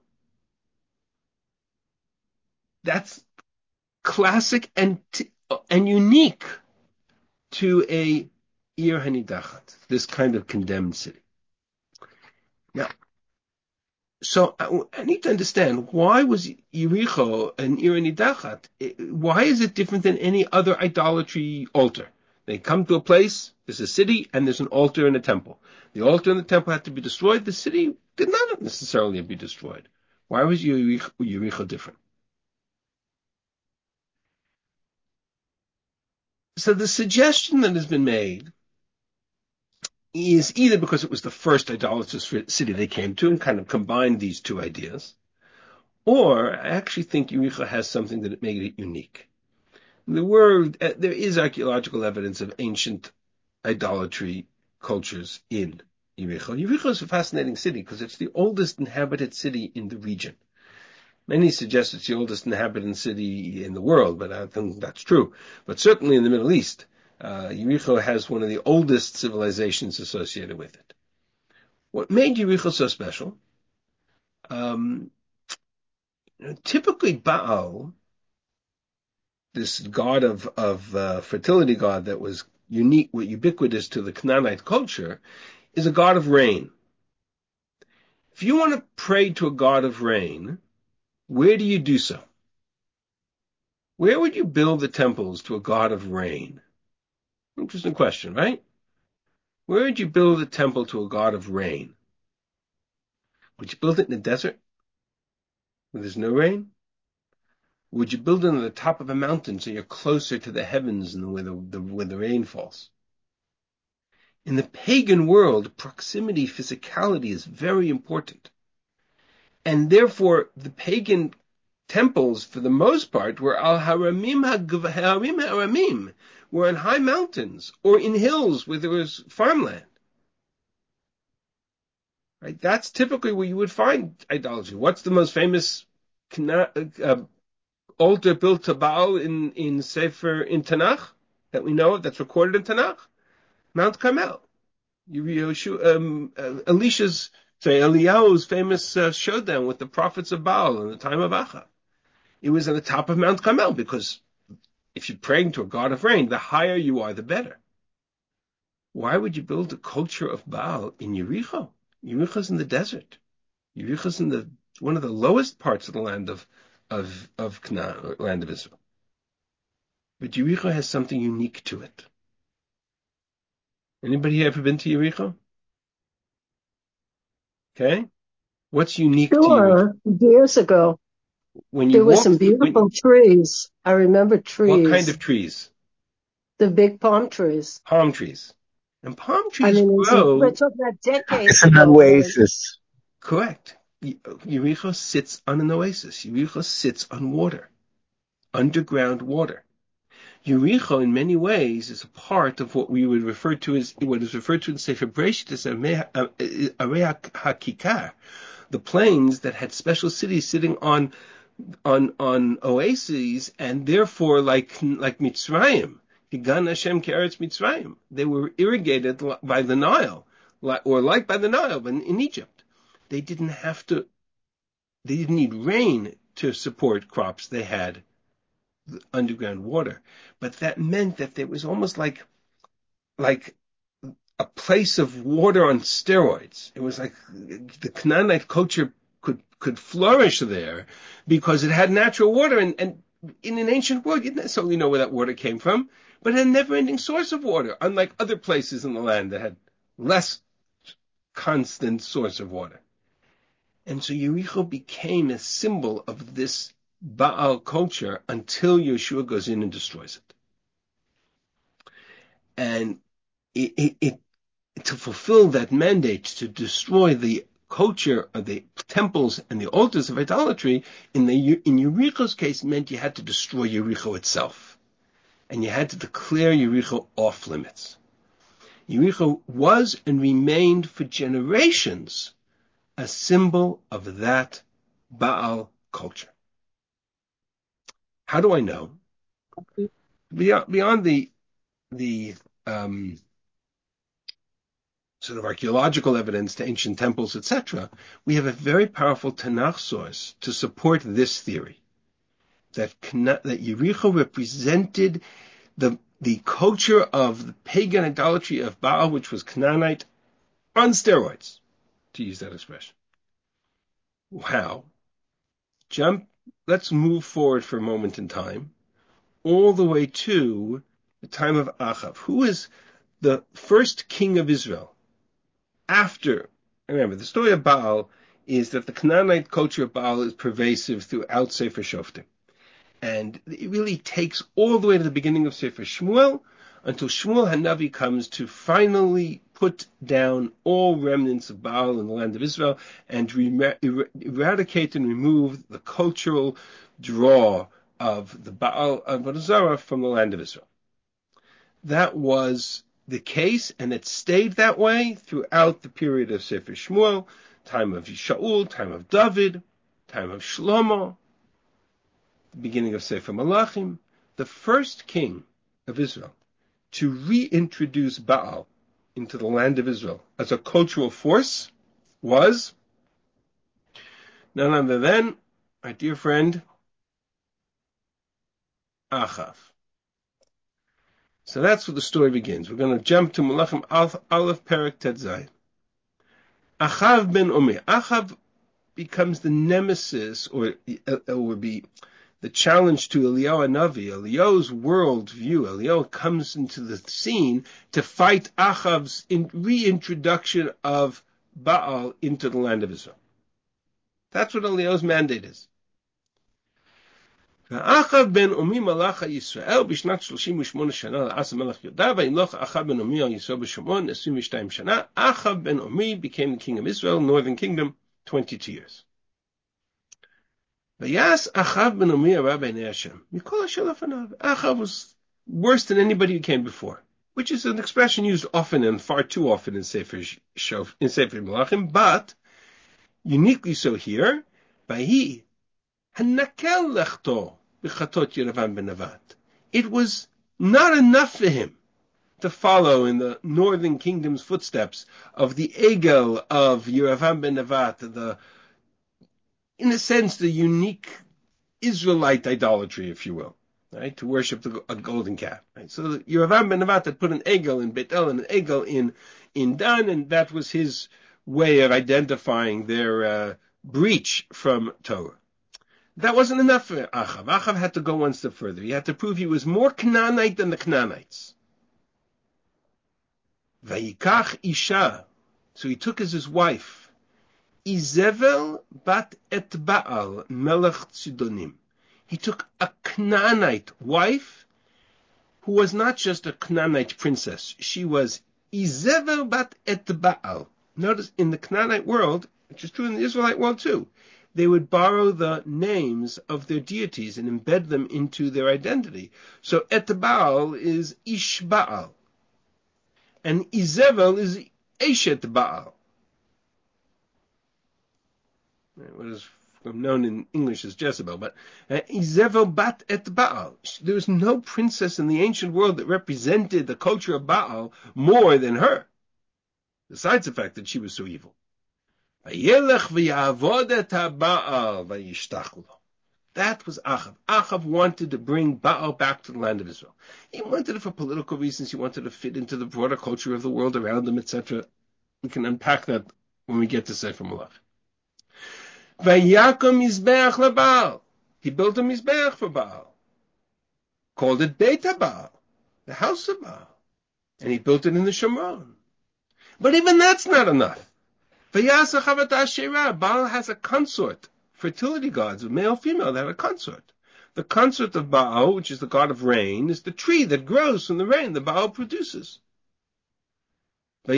That's classic and t- and unique to a Ir Hanidachat, this kind of condemned city. Now, so I, I need to understand, why was Yericho an Ir Nidachat? Why is it different than any other idolatry altar? They come to a place, there's a city, and there's an altar and a temple. The altar and the temple had to be destroyed. The city did not necessarily be destroyed. Why was Yericho, Yericho different? So the suggestion that has been made is either because it was the first idolatrous city they came to and kind of combined these two ideas, or I actually think Yericho has something that made it unique. The word, uh, there is archaeological evidence of ancient idolatry cultures in Yericho. Yericho is a fascinating city because it's the oldest inhabited city in the region. Many suggest it's the oldest inhabited city in the world, but I don't think that's true. But certainly in the Middle East, uh, Yericho has one of the oldest civilizations associated with it. What made Yericho so special? Um, typically Baal, this god of, of uh, fertility god that was unique, ubiquitous to the Canaanite culture, is a god of rain. If you want to pray to a god of rain, where do you do so? Where would you build the temples to a god of rain? Interesting question, right? Where would you build a temple to a god of rain? Would you build it in the desert where there's no rain? Would you build it on the top of a mountain so you're closer to the heavens and where the, the, where the rain falls? In the pagan world, proximity, physicality is very important. And therefore, the pagan temples, for the most part, were al-haramim ha-haramim haramim, were on high mountains or in hills where there was farmland. Right? That's typically where you would find idolatry. What's the most famous uh, altar built to Baal in, in Sefer, in Tanakh, that we know of, that's recorded in Tanakh? Mount Carmel. Um, uh, Elisha's, say, Eliyahu's famous uh, showdown with the prophets of Baal in the time of Achab. It was at the top of Mount Carmel, because if you're praying to a god of rain, the higher you are, the better. Why would you build a culture of Baal in Yericho? Yericho's in the desert. Yericho's in the one of the lowest parts of the land of of of Canaan, land of Israel. But Yericho has something unique to it. Anybody ever been to Yericho? Okay, what's unique to Yericho? Sure, years ago. When you There were walk some through, beautiful when, trees. I remember what kind trees, of trees? the big palm trees. Palm trees. And palm I trees mean, it's, we're grow. talking about decades It's an ago. oasis. Correct. Yericho sits on an oasis. Yericho sits on water, underground water. Yericho, in many ways, is a part of what we would refer to as, what is referred to in Sefer Bereshit as Arei HaKikar, the plains that had special cities sitting on, on, on oases, and therefore, like, like Mitzrayim, Higan Hashem Ke'eretz Mitzrayim, they were irrigated by the Nile, or like by the Nile in, in Egypt. They didn't have to, they didn't need rain to support crops. They had underground water. But that meant that there was almost like, like a place of water on steroids. It was like the Canaanite culture could, could flourish there because it had natural water. And, and in an ancient world, you didn't necessarily know where that water came from, but it had a never-ending source of water, unlike other places in the land that had less constant source of water. And so Yericho became a symbol of this Baal culture until Yeshua goes in and destroys it. And it, it, it, to fulfill that mandate to destroy the culture of the temples and the altars of idolatry, in the in Yericho's case, meant you had to destroy Yericho itself. And you had to declare Yericho off limits. Yericho was and remained for generations a symbol of that Baal culture. How do I know? Beyond, beyond the the um, sort of archaeological evidence to ancient temples, et cetera, we have a very powerful Tanakh source to support this theory that that Yericho represented the the culture of the pagan idolatry of Baal, which was Canaanite, on steroids, to use that expression. How? Jump. Let's move forward for a moment in time, all the way to the time of Achav, who is the first king of Israel. After, remember, the story of Baal is that the Canaanite culture of Baal is pervasive throughout Sefer Shoftim. And it really takes all the way to the beginning of Sefer Shmuel until Shmuel Hanavi comes to finally put down all remnants of Baal in the land of Israel and re- er- eradicate and remove the cultural draw of the Baal Avodah Zarah from the land of Israel. That was the case, and it stayed that way throughout the period of Sefer Shmuel, time of Shaul, time of David, time of Shlomo, the beginning of Sefer Malachim. The first king of Israel to reintroduce Baal into the land of Israel as a cultural force was none other than our dear friend Achav. So that's where the story begins. We're going to jump to Malachim Aleph Perek Tet Zayin. Achav ben Omer. Achav becomes the nemesis, or or be the challenge to Eliyahu Hanavi. Eliyahu's world view. Eliyahu comes into the scene to fight Achav's in, reintroduction of Baal into the land of Israel. That's what Eliyahu's mandate is. Achav ben Omi malach Yisrael b'shnat thirty-eight shana la'asa melech Yehuda v'imloch Achav ben Omi al Yisrael b'Shomron twenty-two shana. Achav ben Omi became the king of Israel, northern kingdom, twenty-two years. V'yas Achav ben Omi hara b'nei Hashem mikol asher lefanav. Achav was worse than anybody who came before, which is an expression used often and far too often in Sefer Shov, in Sefer Malachim, but uniquely so here. V'hi hanakel lechto b'chatot Yeravam ben Nevat. It was not enough for him to follow in the northern kingdom's footsteps of the Egel of Yeravam ben Nevat, the, in a sense, the unique Israelite idolatry, if you will, right? To worship the, a golden calf, right? So Yeravam ben Nevat had put an Egel in Beit El and an Egel in, in Dan, and that was his way of identifying their uh, breach from Torah. That wasn't enough for Achav. Achav had to go one step further. He had to prove he was more Canaanite than the Canaanites. Vayikach Isha. So he took as his wife Izevel bat et Baal melech Tzidonim. He took a Canaanite wife who was not just a Canaanite princess. She was Izevel bat et Baal. Notice in the Canaanite world, which is true in the Israelite world too, they would borrow the names of their deities and embed them into their identity. So Et Baal is Ish Baal, and Izevel is Eshet Baal. What is known in English as Jezebel, but uh, Izevel bat Et Baal. There was no princess in the ancient world that represented the culture of Baal more than her, besides the fact that she was so evil. That was Achav. Achav wanted to bring Baal back to the land of Israel. He wanted it for political reasons. He wanted to fit into the broader culture of the world around him, et cetera. We can unpack that when we get to Sefer Malach. Vayakom Mizbeach LaBaal. He built a Mizbeach for Baal. Called it Beit HaBaal, the house of Baal. And he built it in the Shomron. But even that's not enough. Baal has a consort, fertility gods, male, female, they have a consort. The consort of Baal, which is the god of rain, is the tree that grows from the rain that Baal produces. So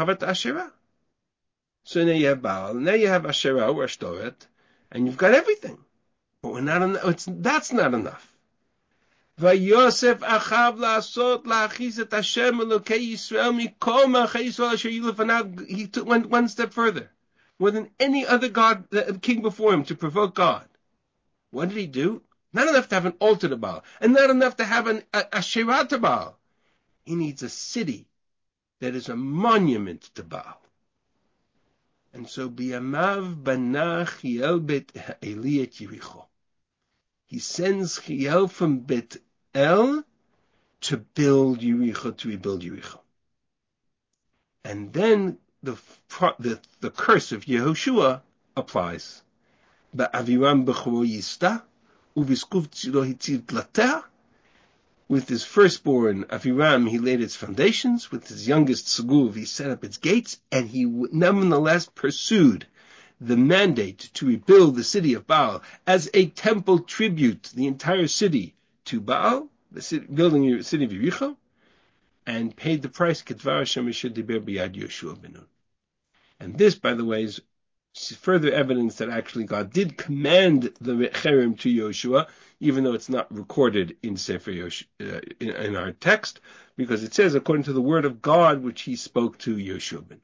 now you have Baal, now you have Asherah or Ashtoret, and you've got everything. But we're not enough. It's, that's not enough. Vayosef achav la'asot la'achis et Hashem Elokei Yisrael mikol ma'achei Yisrael asher yilu lefanav. He took, went one step further, more than any other god, uh, king before him, to provoke God. What did he do? Not enough to have an altar to Baal, and not enough to have an a, Asherah to Baal. He needs a city that is a monument to Baal. And so, biyamav bana Chiel bet Eli et Yericho. He sends Chiel from Bet El to build Yericho, to rebuild Yericho. And then the, the, the curse of Yehoshua applies. Ba'aviram b'choro yista, u'vizkuv tziro hitziv dlatea. With his firstborn, Aviram, he laid its foundations. With his youngest, Seguv, he set up its gates. And he nevertheless pursued the mandate to rebuild the city of Baal as a temple tribute, the entire city to Baal, the city, building the city of Yericho, and paid the price. Kedvar Hashem Asher Diber B'Yad Yoshua ben Nun. And this, by the way, is further evidence that actually God did command the Cherem to Yoshua, even though it's not recorded in Sefer Yosh, uh, in, in our text, because it says according to the word of God which he spoke to Yoshua ben Nun.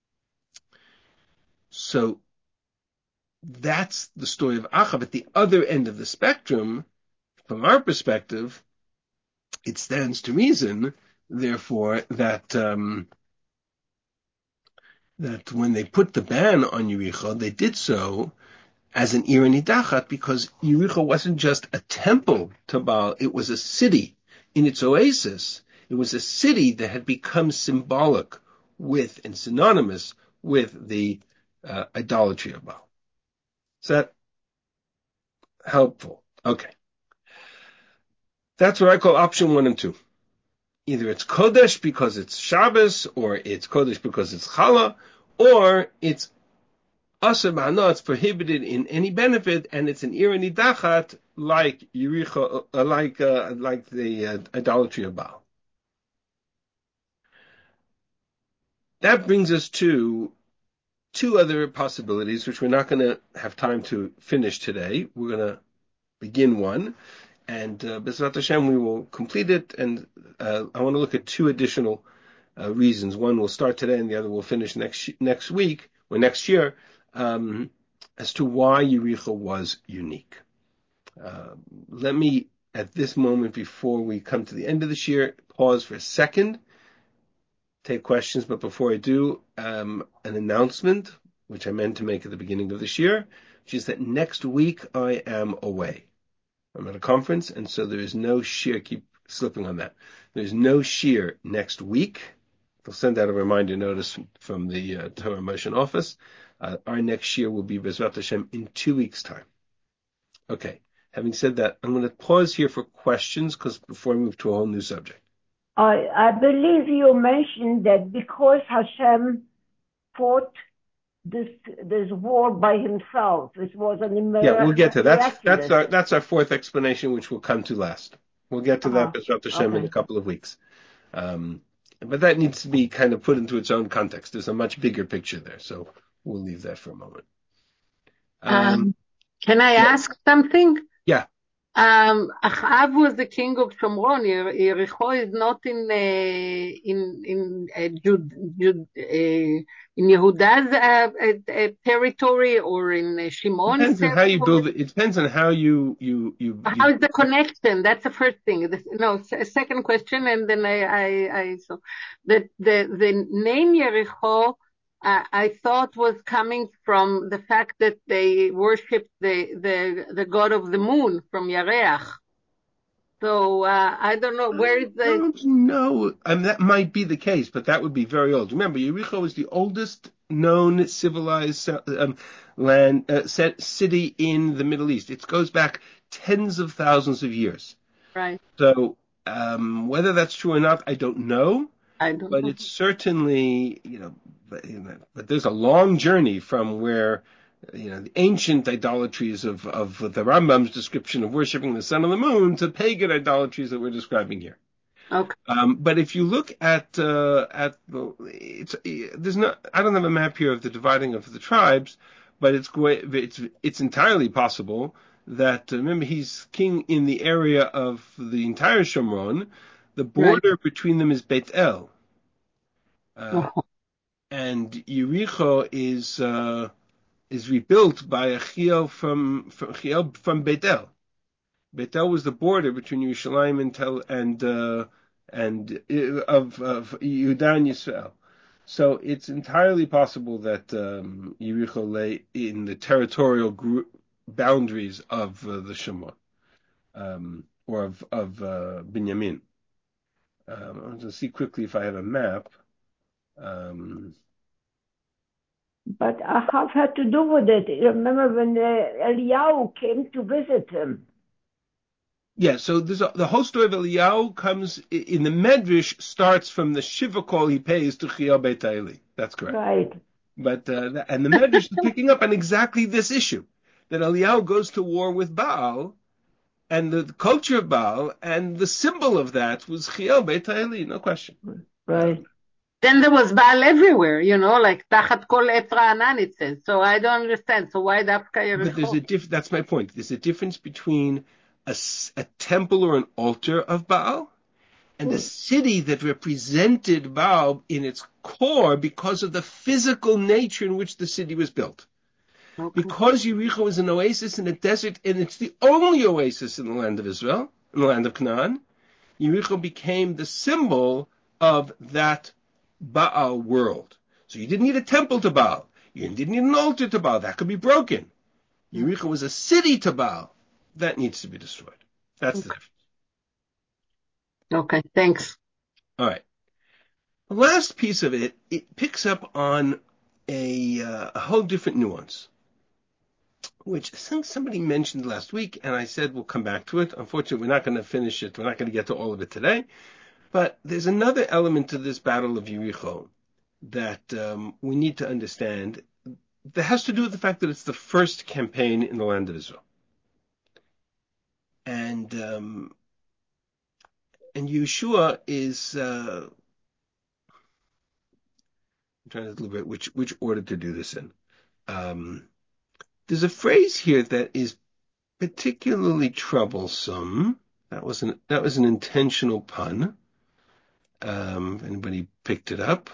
So that's the story of Achav. At the other end of the spectrum, from our perspective, it stands to reason, therefore, that um, that when they put the ban on Yericho, they did so as an ir nidachat, because Yericho wasn't just a temple to Baal, it was a city in its oasis. It was a city that had become symbolic with and synonymous with the uh, idolatry of Baal. Is that helpful? Okay. That's what I call option one and two. Either it's Kodesh because it's Shabbos, or it's Kodesh because it's Challah, or it's Asher B'Hana, it's prohibited in any benefit, and it's an ir nidachat like Yericho, uh, like uh, like the uh, idolatry of Baal. That brings us to two other possibilities, which we're not going to have time to finish today. We're going to begin one, and uh, B'ezrat Hashem, we will complete it. And uh, I want to look at two additional uh, reasons. One will start today, and the other will finish next next week or next year. Um, as to why Yericho was unique. Uh, let me, at this moment, before we come to the end of this year, pause for a second, take questions, but before I do, um, an announcement, which I meant to make at the beginning of this year, which is that next week I am away. I'm at a conference, and so there is no shear, keep slipping on that, there's no shear next week. They'll send out a reminder notice from the uh, Torah Motion office. Uh, our next year will be B'ezrat Hashem in two weeks' time. Okay. Having said that, I'm going to pause here for questions, because before I move to a whole new subject. I, I believe you mentioned that because Hashem fought this this war by himself, it was an miraculous. Yeah, we'll get to that. That's that's our that's our fourth explanation, which we'll come to last. We'll get to uh-huh. that B'ezrat Hashem okay. in a couple of weeks. Um, but that needs to be kind of put into its own context. There's a much bigger picture there, so we'll leave that for a moment. Um, um, can I yeah. ask something? Yeah. Um, Achav was the king of Shomron. Yericho is not in uh, in in uh, Jud, Jud, uh, in Yehuda's uh, uh, territory, or in uh, Shimon's depends territory. On how you build it. It depends on how you you you. How you... is the connection? That's the first thing. The, no, second question, and then I I, I so the the the name Yericho. Uh, I thought was coming from the fact that they worshipped the, the, the god of the moon from Yareach. So, uh, I don't know, where is the... I don't know. I mean, that might be the case, but that would be very old. Remember, Yericho is the oldest known civilized um, land, uh, city in the Middle East. It goes back tens of thousands of years. Right. So, um, whether that's true or not, I don't know. I don't but know. It's certainly, you know, but, you know, but there's a long journey from where, you know, the ancient idolatries of, of the Rambam's description of worshiping the sun and the moon to pagan idolatries that we're describing here. Okay. Um, but if you look at, uh, at the, it's, there's not, I don't have a map here of the dividing of the tribes, but it's, it's, it's entirely possible that, uh, remember, he's king in the area of the entire Shomron. The border right. between them is Beit El. Uh, oh. And Yericho is, uh, is rebuilt by a Chiel from, from, Chiel from Beit El. Beit El was the border between Yerushalayim and Tel, and, uh, and, uh, of, of Yehuda and Yisrael. So it's entirely possible that, um, Yericho lay in the territorial group, boundaries of uh, the Shemon, um, or of, of, uh, Binyamin. Um, I'm going to see quickly if I have a map. Um, But Achav had to do with it. Remember when uh, Eliyahu came to visit him? Yeah, so there's a, the whole story of Eliyahu comes in the Medrash, starts from the Shiva call he pays to Chiel Beit Eli. That's correct. Right. But uh, and the Medrash is picking up on exactly this issue, that Eliyahu goes to war with Baal, and the culture of Baal, and the symbol of that was Chiel Beit Eli, no question. Right. Um, Then there was Baal everywhere, you know, like Tachat Kol Etra Anan, it says. So I don't understand. So why Dafka Yericho? But there's a diff- that's my point. There's a difference between a, a temple or an altar of Baal and a city that represented Baal in its core because of the physical nature in which the city was built. Okay. Because Yericho is an oasis in a desert, and it's the only oasis in the land of Israel, in the land of Canaan, Yericho became the symbol of that Baal world. So you didn't need a temple to Baal. You didn't need an altar to Baal. That could be broken. Yericho was a city to Baal. That needs to be destroyed. That's okay. the difference. Okay, thanks. All right. The last piece of it, it picks up on a, uh, a whole different nuance, which I think somebody mentioned last week, and I said we'll come back to it. Unfortunately, we're not going to finish it. We're not going to get to all of it today. But there's another element to this battle of Yericho that um, we need to understand that has to do with the fact that it's the first campaign in the land of Israel. And um, and Yeshua is, uh, I'm trying to deliberate which, which order to do this in. Um, there's a phrase here that is particularly troublesome. That was an, that was an intentional pun. Um, if anybody picked it up.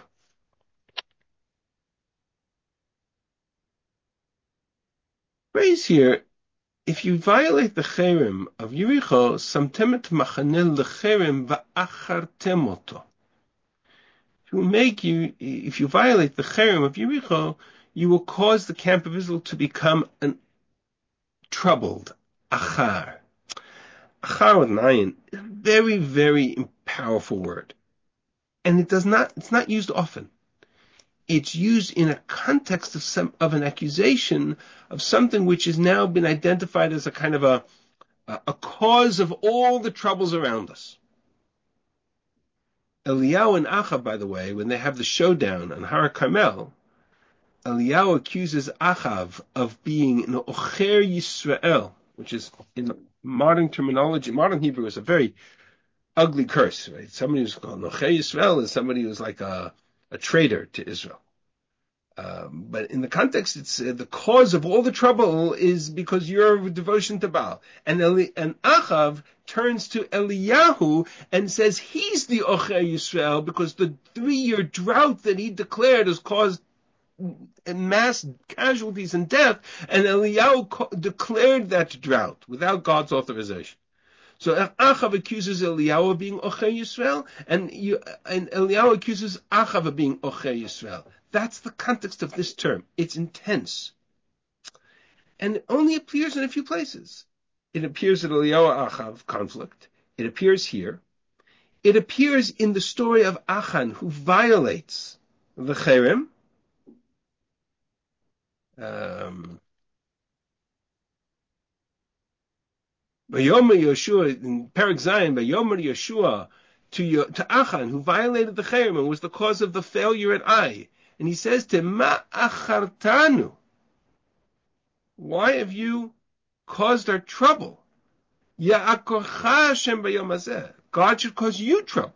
Phrase here, if you violate the cherem of Yericho, samtemet machanel lecherem va'achartem oto. If you make you, if you violate the cherem of Yericho, you will cause the camp of Israel to become an troubled. Achar. Achar with an ayin. Very, very powerful word. And it does not, it's not used often. It's used in a context of some, of an accusation of something which has now been identified as a kind of a, a cause of all the troubles around us. Eliyahu and Achav, by the way, when they have the showdown on Har Carmel, Eliyahu accuses Achav of being an Ocher Yisrael, which is, in modern terminology, modern Hebrew, is a very ugly curse, right? Somebody who's called Ocher Yisrael is somebody who's like a, a traitor to Israel. Um, but in the context, it's uh, the cause of all the trouble is because your devotion to Baal. And Eli, and Achav turns to Eliyahu and says he's the Ocher Yisrael because the three-year drought that he declared has caused mass casualties and death, and Eliyahu co- declared that drought without God's authorization. So Achav accuses Eliyahu of being Ocher Yisrael, and, you, and Eliyahu accuses Achav of being Ocher Yisrael. That's the context of this term. It's intense. And it only appears in a few places. It appears in Eliyahu-Achav conflict. It appears here. It appears in the story of Achan, who violates the cherem. Um, Vayomer Yeshua, in Perek Zayin, Vayomer Yeshua, to, to Achan, who violated the cherem and was the cause of the failure at Ai. And he says to him, Ma achartanu. Why have you caused our trouble? Ya'akorcha Hashem b'yom hazeh. God should cause you trouble.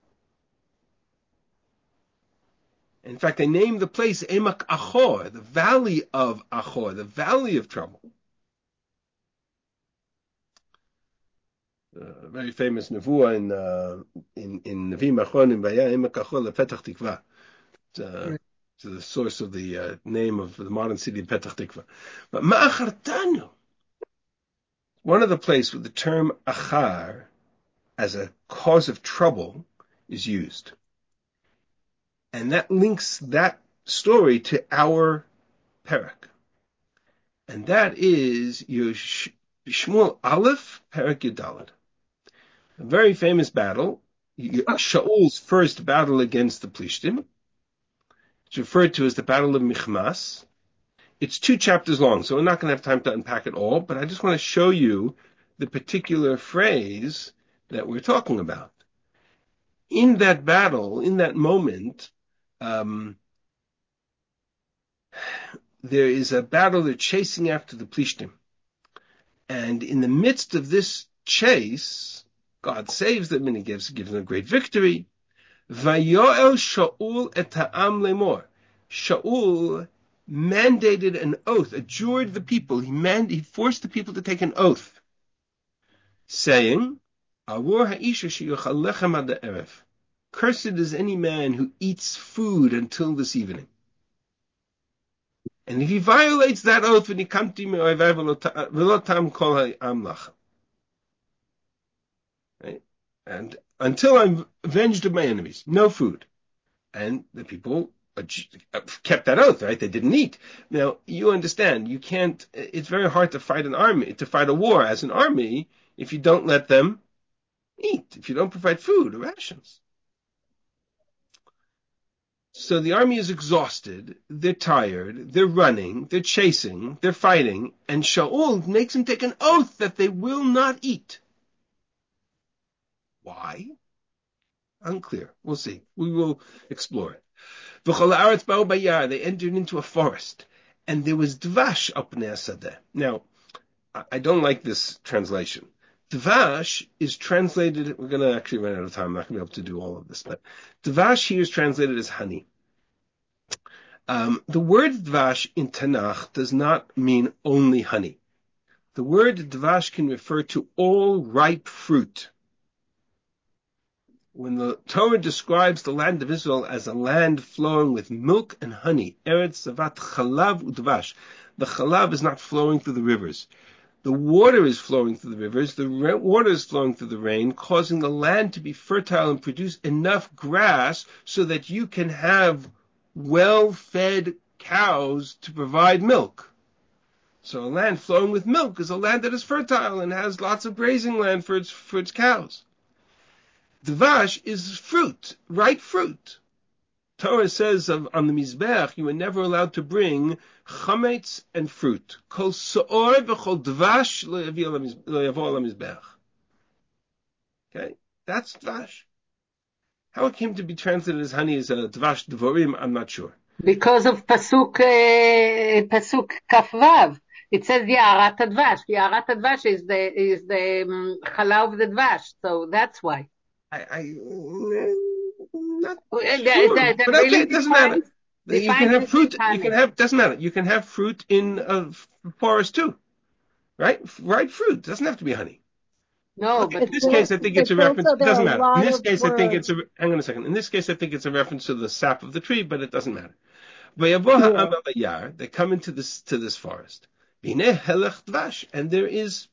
In fact, they named the place Emak Achor, the valley of Achor, the valley of trouble. A very famous nevuah in uh, in in Nevi'im Achronim, Vaya Emak Achor lePetach Tikva. Uh, to the source of the uh, name of the modern city of Petach Tikva. But Ma'achartanu, one of the places where the term achar as a cause of trouble is used. And that links that story to our Perek. And that is Shmuel Aleph, Perek Yudalad. A very famous battle, Shaul's first battle against the Plishtim. It's referred to as the Battle of Michmas. It's two chapters long, so we're not going to have time to unpack it all, but I just want to show you the particular phrase that we're talking about. In that battle, in that moment, um, there is a battle, they're chasing after the Plishtim. And in the midst of this chase, God saves them and he gives, gives them a great victory. Vayoel Shaul et ha'am lemor. Shaul mandated an oath, adjured the people. He mand- he forced the people to take an oath, saying, "Arur ha'isha sheyochal lechem ad ha'erev. Cursed is any man who eats food until this evening." And if he violates that oath, v'nikamti me'oivei v'lo tam kol ha'am lachem. Right? And until I'm avenged of my enemies, no food. And the people kept that oath, right? They didn't eat. Now, you understand, you can't, it's very hard to fight an army, to fight a war as an army, if you don't let them eat, if you don't provide food or rations. So the army is exhausted, they're tired, they're running, they're chasing, they're fighting, and Shaul makes them take an oath that they will not eat. Why? Unclear. We'll see. We will explore it. They entered into a forest, and there was dvash up near Sadeh. Now, I don't like this translation. Dvash is translated, we're going to actually run out of time, I'm not going to be able to do all of this, but dvash here is translated as honey. Um, the word dvash in Tanakh does not mean only honey. The word dvash can refer to all ripe fruit. When the Torah describes the land of Israel as a land flowing with milk and honey, Eretz Zavat Chalav Udvash, the Chalav is not flowing through the rivers. The water is flowing through the rivers, the ra- water is flowing through the rain, causing the land to be fertile and produce enough grass so that you can have well-fed cows to provide milk. So a land flowing with milk is a land that is fertile and has lots of grazing land for its, for its cows. Dvash is fruit, ripe fruit. Torah says of, on the Mizbeach, you were never allowed to bring chametz and fruit. Kol so'or v'chol dvash lo yavo al Mizbeach. Okay, that's dvash. How it came to be translated as honey is a dvash dvorim, I'm not sure. Because of pasuk uh, pasuk kafvav, it says Ya'arat Advash. Ya'arat Advash is the is the um, chala of the dvash, so that's why. I, I not Uh, sure. that- that But okay, really it doesn't matter. defines- You defines can have it fruit. as honey. You can have doesn't matter. You can have fruit in a forest too, right? Ripe fruit doesn't have to be honey. No, Okay, but in this case, I think it's a It's reference. also It doesn't there are a matter. In lot this of case, I think words. it's a. Hang on a second. In this case, I think it's a reference to the sap of the tree, but it doesn't matter. Vayavo ha'am el hayar. They come into this to this forest. V'neh helech dvash, and there is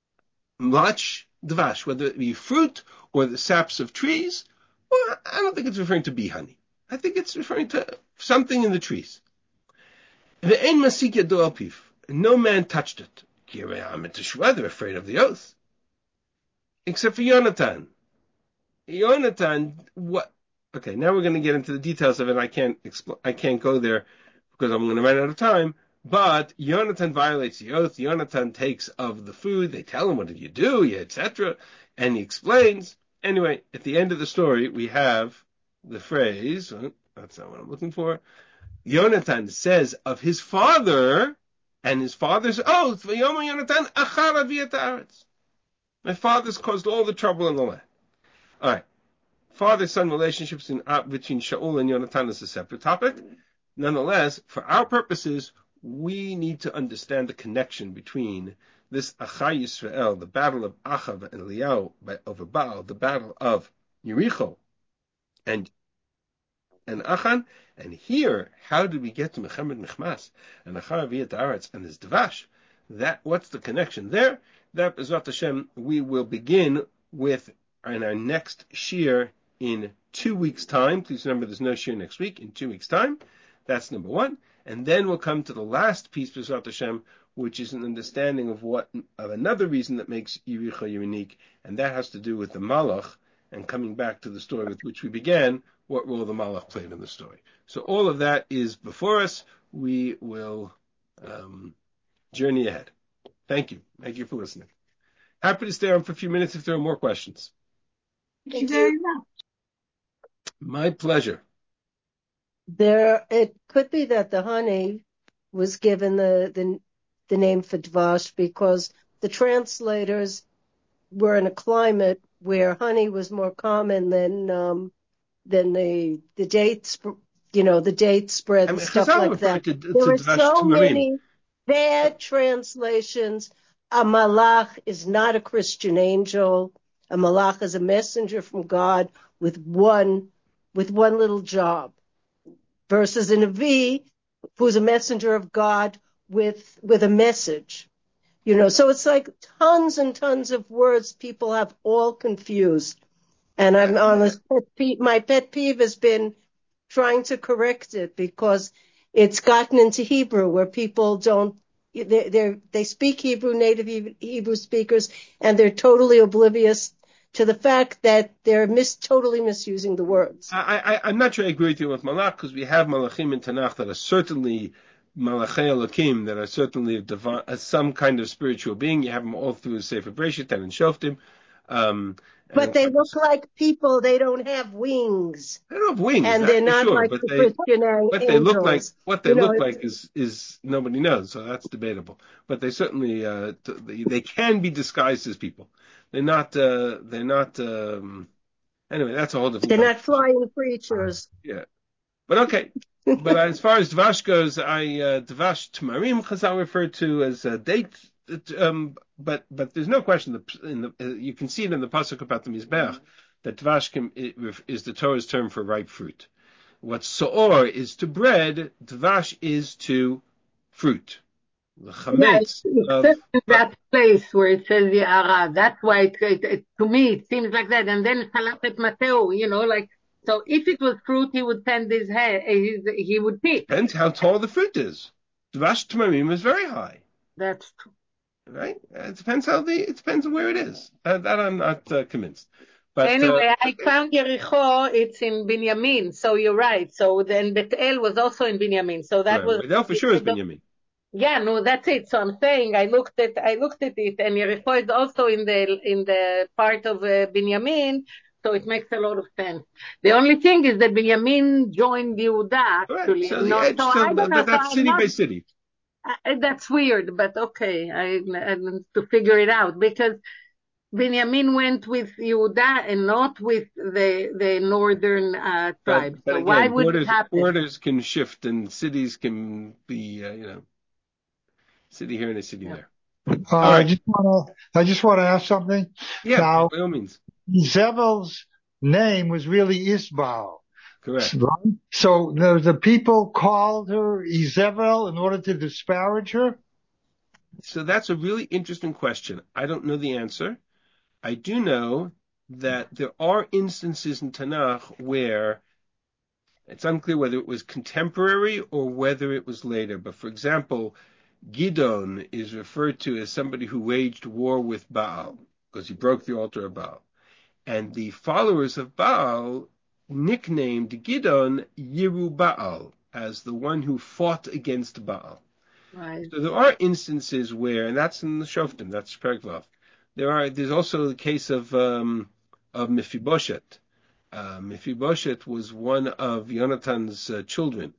much dvash, whether it be fruit or the saps of trees. Well, I don't think it's referring to bee honey. I think it's referring to something in the trees. Ve'en masik yado al piv. No man touched it. Ki harei ha'am teshuvah, they're afraid of the oath. Except for Yonatan. Yonatan, what? Okay, now we're going to get into the details of it. I can't expl- I can't go there because I'm going to run out of time. But Yonatan violates the oath. Yonatan takes of the food. They tell him, "What did you do?" et cetera. And he explains. Anyway, at the end of the story, we have the phrase. Oh, that's not what I'm looking for. Yonatan says of his father and his father's oath, V'yomer Yonatan achar avi et haaretz. My father's caused all the trouble in the land. All right. Father-son relationships in, uh, between Shaul and Yonatan is a separate topic. Nonetheless, for our purposes, we need to understand the connection between this Achai Yisrael, the battle of Achav and Eliyahu over Baal, the battle of Yericho and and Achan, and here, how did we get to Mechemet Mechmas and Achar Avi et haaretz and this Dvash? That what's the connection there? That B'ezrat Hashem we will begin with in our next shir in two weeks' time. Please remember, there's no shir next week. In two weeks' time, that's number one, and then we'll come to the last piece, B'ezrat Hashem, which is an understanding of what of another reason that makes Yericho unique, and that has to do with the Malach. And coming back to the story with which we began, what role the Malach played in the story. So all of that is before us. We will um, journey ahead. Thank you. Thank you for listening. Happy to stay on for a few minutes if there are more questions. Thank you very much. My pleasure. There, it could be that the honey was given the, the, the name for Dvash because the translators were in a climate where honey was more common than um, than the the dates, you know, the date spread I and mean, stuff Chazal like that. referred to, to There are Dvash so Tamarim. many bad translations. A malach is not a Christian angel. A malach is a messenger from God with one with one little job, versus a navi who's a messenger of God with with a message. You know, so it's like tons and tons of words people have all confused. And I'm on this pet peeve. My pet peeve has been trying to correct it because it's gotten into Hebrew where people don't, they they they speak Hebrew, native Hebrew speakers, and they're totally oblivious to the fact that they're mis totally misusing the words. I, I, I'm not sure I agree with you with Malach, because we have Malachim in Tanakh that are certainly Malachei Elokim, that are certainly divine, uh, some kind of spiritual being. You have them all through Sefer Breshit and in Shoftim. Um, But they look like people. They don't have wings. They don't have wings, And that's they're for not sure. like But the they, Christian angels. what they look like, what they You know, look like is is nobody knows. So that's debatable. But they certainly uh, t- they, they can be disguised as people. They're not. Uh, they're not. Um, anyway, that's a whole different. They're conversation. not flying creatures. Yeah. But okay. But as far as Dvash goes, I uh, Dvash Tamarim Chazal referred to as a date. Um, but but there's no question that in the, uh, you can see it in the pasuk about the Mizbeach that Dvash can, is the Torah's term for ripe fruit. What So'or is to bread, Dvash is to fruit. The chametz Yeah, of except in that place where it says Ya'ara. That's why it, it, it, to me it seems like that. And then Salafet Mateo, you know, like, so if it was fruit, he would send his hair, his, he would pick. Depends how tall the fruit is. Dvash Tamarim is very high. That's true. Right? It depends how the, it depends on where it is. Uh, that I'm not uh, convinced. But anyway, uh, I found Yericho, it's in Binyamin, so you're right. So then Bethel was also in Binyamin. So that right, was, Bethel for sure is Binyamin. yeah, no, that's it. So I'm saying I looked at, I looked at it, and Yericho is also in the, in the part of uh, Binyamin. So it makes a lot of sense. The only thing is that Binyamin joined Yehuda, actually. Right, so the no, edge, so so, I don't know. but that's so city not, by city. I, that's weird, but okay, I, I need to figure it out because Binyamin went with Yehuda and not with the the northern uh, tribes. But, but so again, why would borders, it happen? borders can shift and cities can be, uh, you know, city here and a city Yeah. there. Uh, All right. I just want to. I just want to ask something. Yeah, Now, by all means. Zevel's name was really Isbal. Correct. Right? So the, the people called her Izebel in order to disparage her? So that's a really interesting question. I don't know the answer. I do know that there are instances in Tanakh where it's unclear whether it was contemporary or whether it was later. But for example, Gidon is referred to as somebody who waged war with Baal because he broke the altar of Baal. And the followers of Baal nicknamed Gidon Yerubbaal as the one who fought against Baal. Right. So there are instances where, and that's in the Shoftim, that's Perek Vav. There are. There's also the case of um, of Mephibosheth. Uh, Mephibosheth was one of Yonatan's uh, children,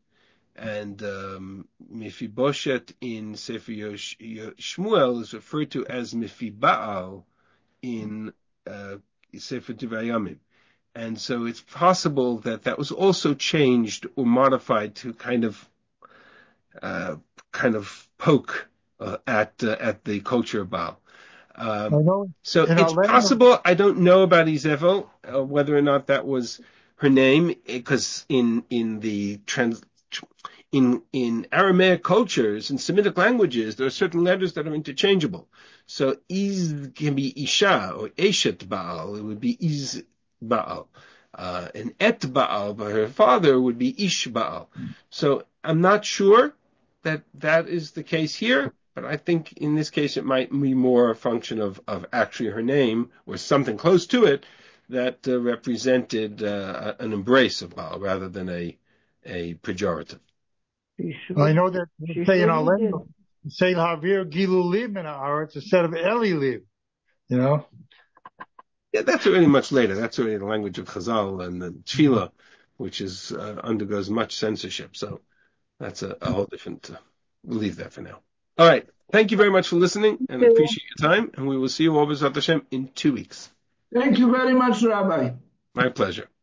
And um, Mephibosheth in Sefer Yosh- Shmuel is referred to as Mephibaal in uh, Sefer Devarim. And so it's possible that that was also changed or modified to kind of uh, kind of poke uh, at uh, at the culture of Baal. Um, I know so in it's Orlando, possible. I don't know about Izebel, uh, whether or not that was her name, because in in the trans in in Aramaic cultures and Semitic languages, there are certain letters that are interchangeable. So Iz can be Isha or Eshet Baal. It would be Iz Baal. Uh, and Et Baal by her father would be Ish Baal. So I'm not sure that that is the case here, but I think in this case it might be more a function of, of actually her name or something close to it that uh, represented uh, an embrace of Baal rather than a a pejorative. She I surely, know that they she say in surely did. Orlando, say Havir Gilulim in Haaretz instead of Elilim, you know? Yeah, that's already much later. That's already the language of Chazal and the Tefillah, which is uh, undergoes much censorship. So that's a, a whole different. Uh, we'll leave that for now. All right. Thank you very much for listening, and appreciate your time. And we will see you all, B'ezrat Hashem, in two weeks. Thank you very much, Rabbi. My pleasure.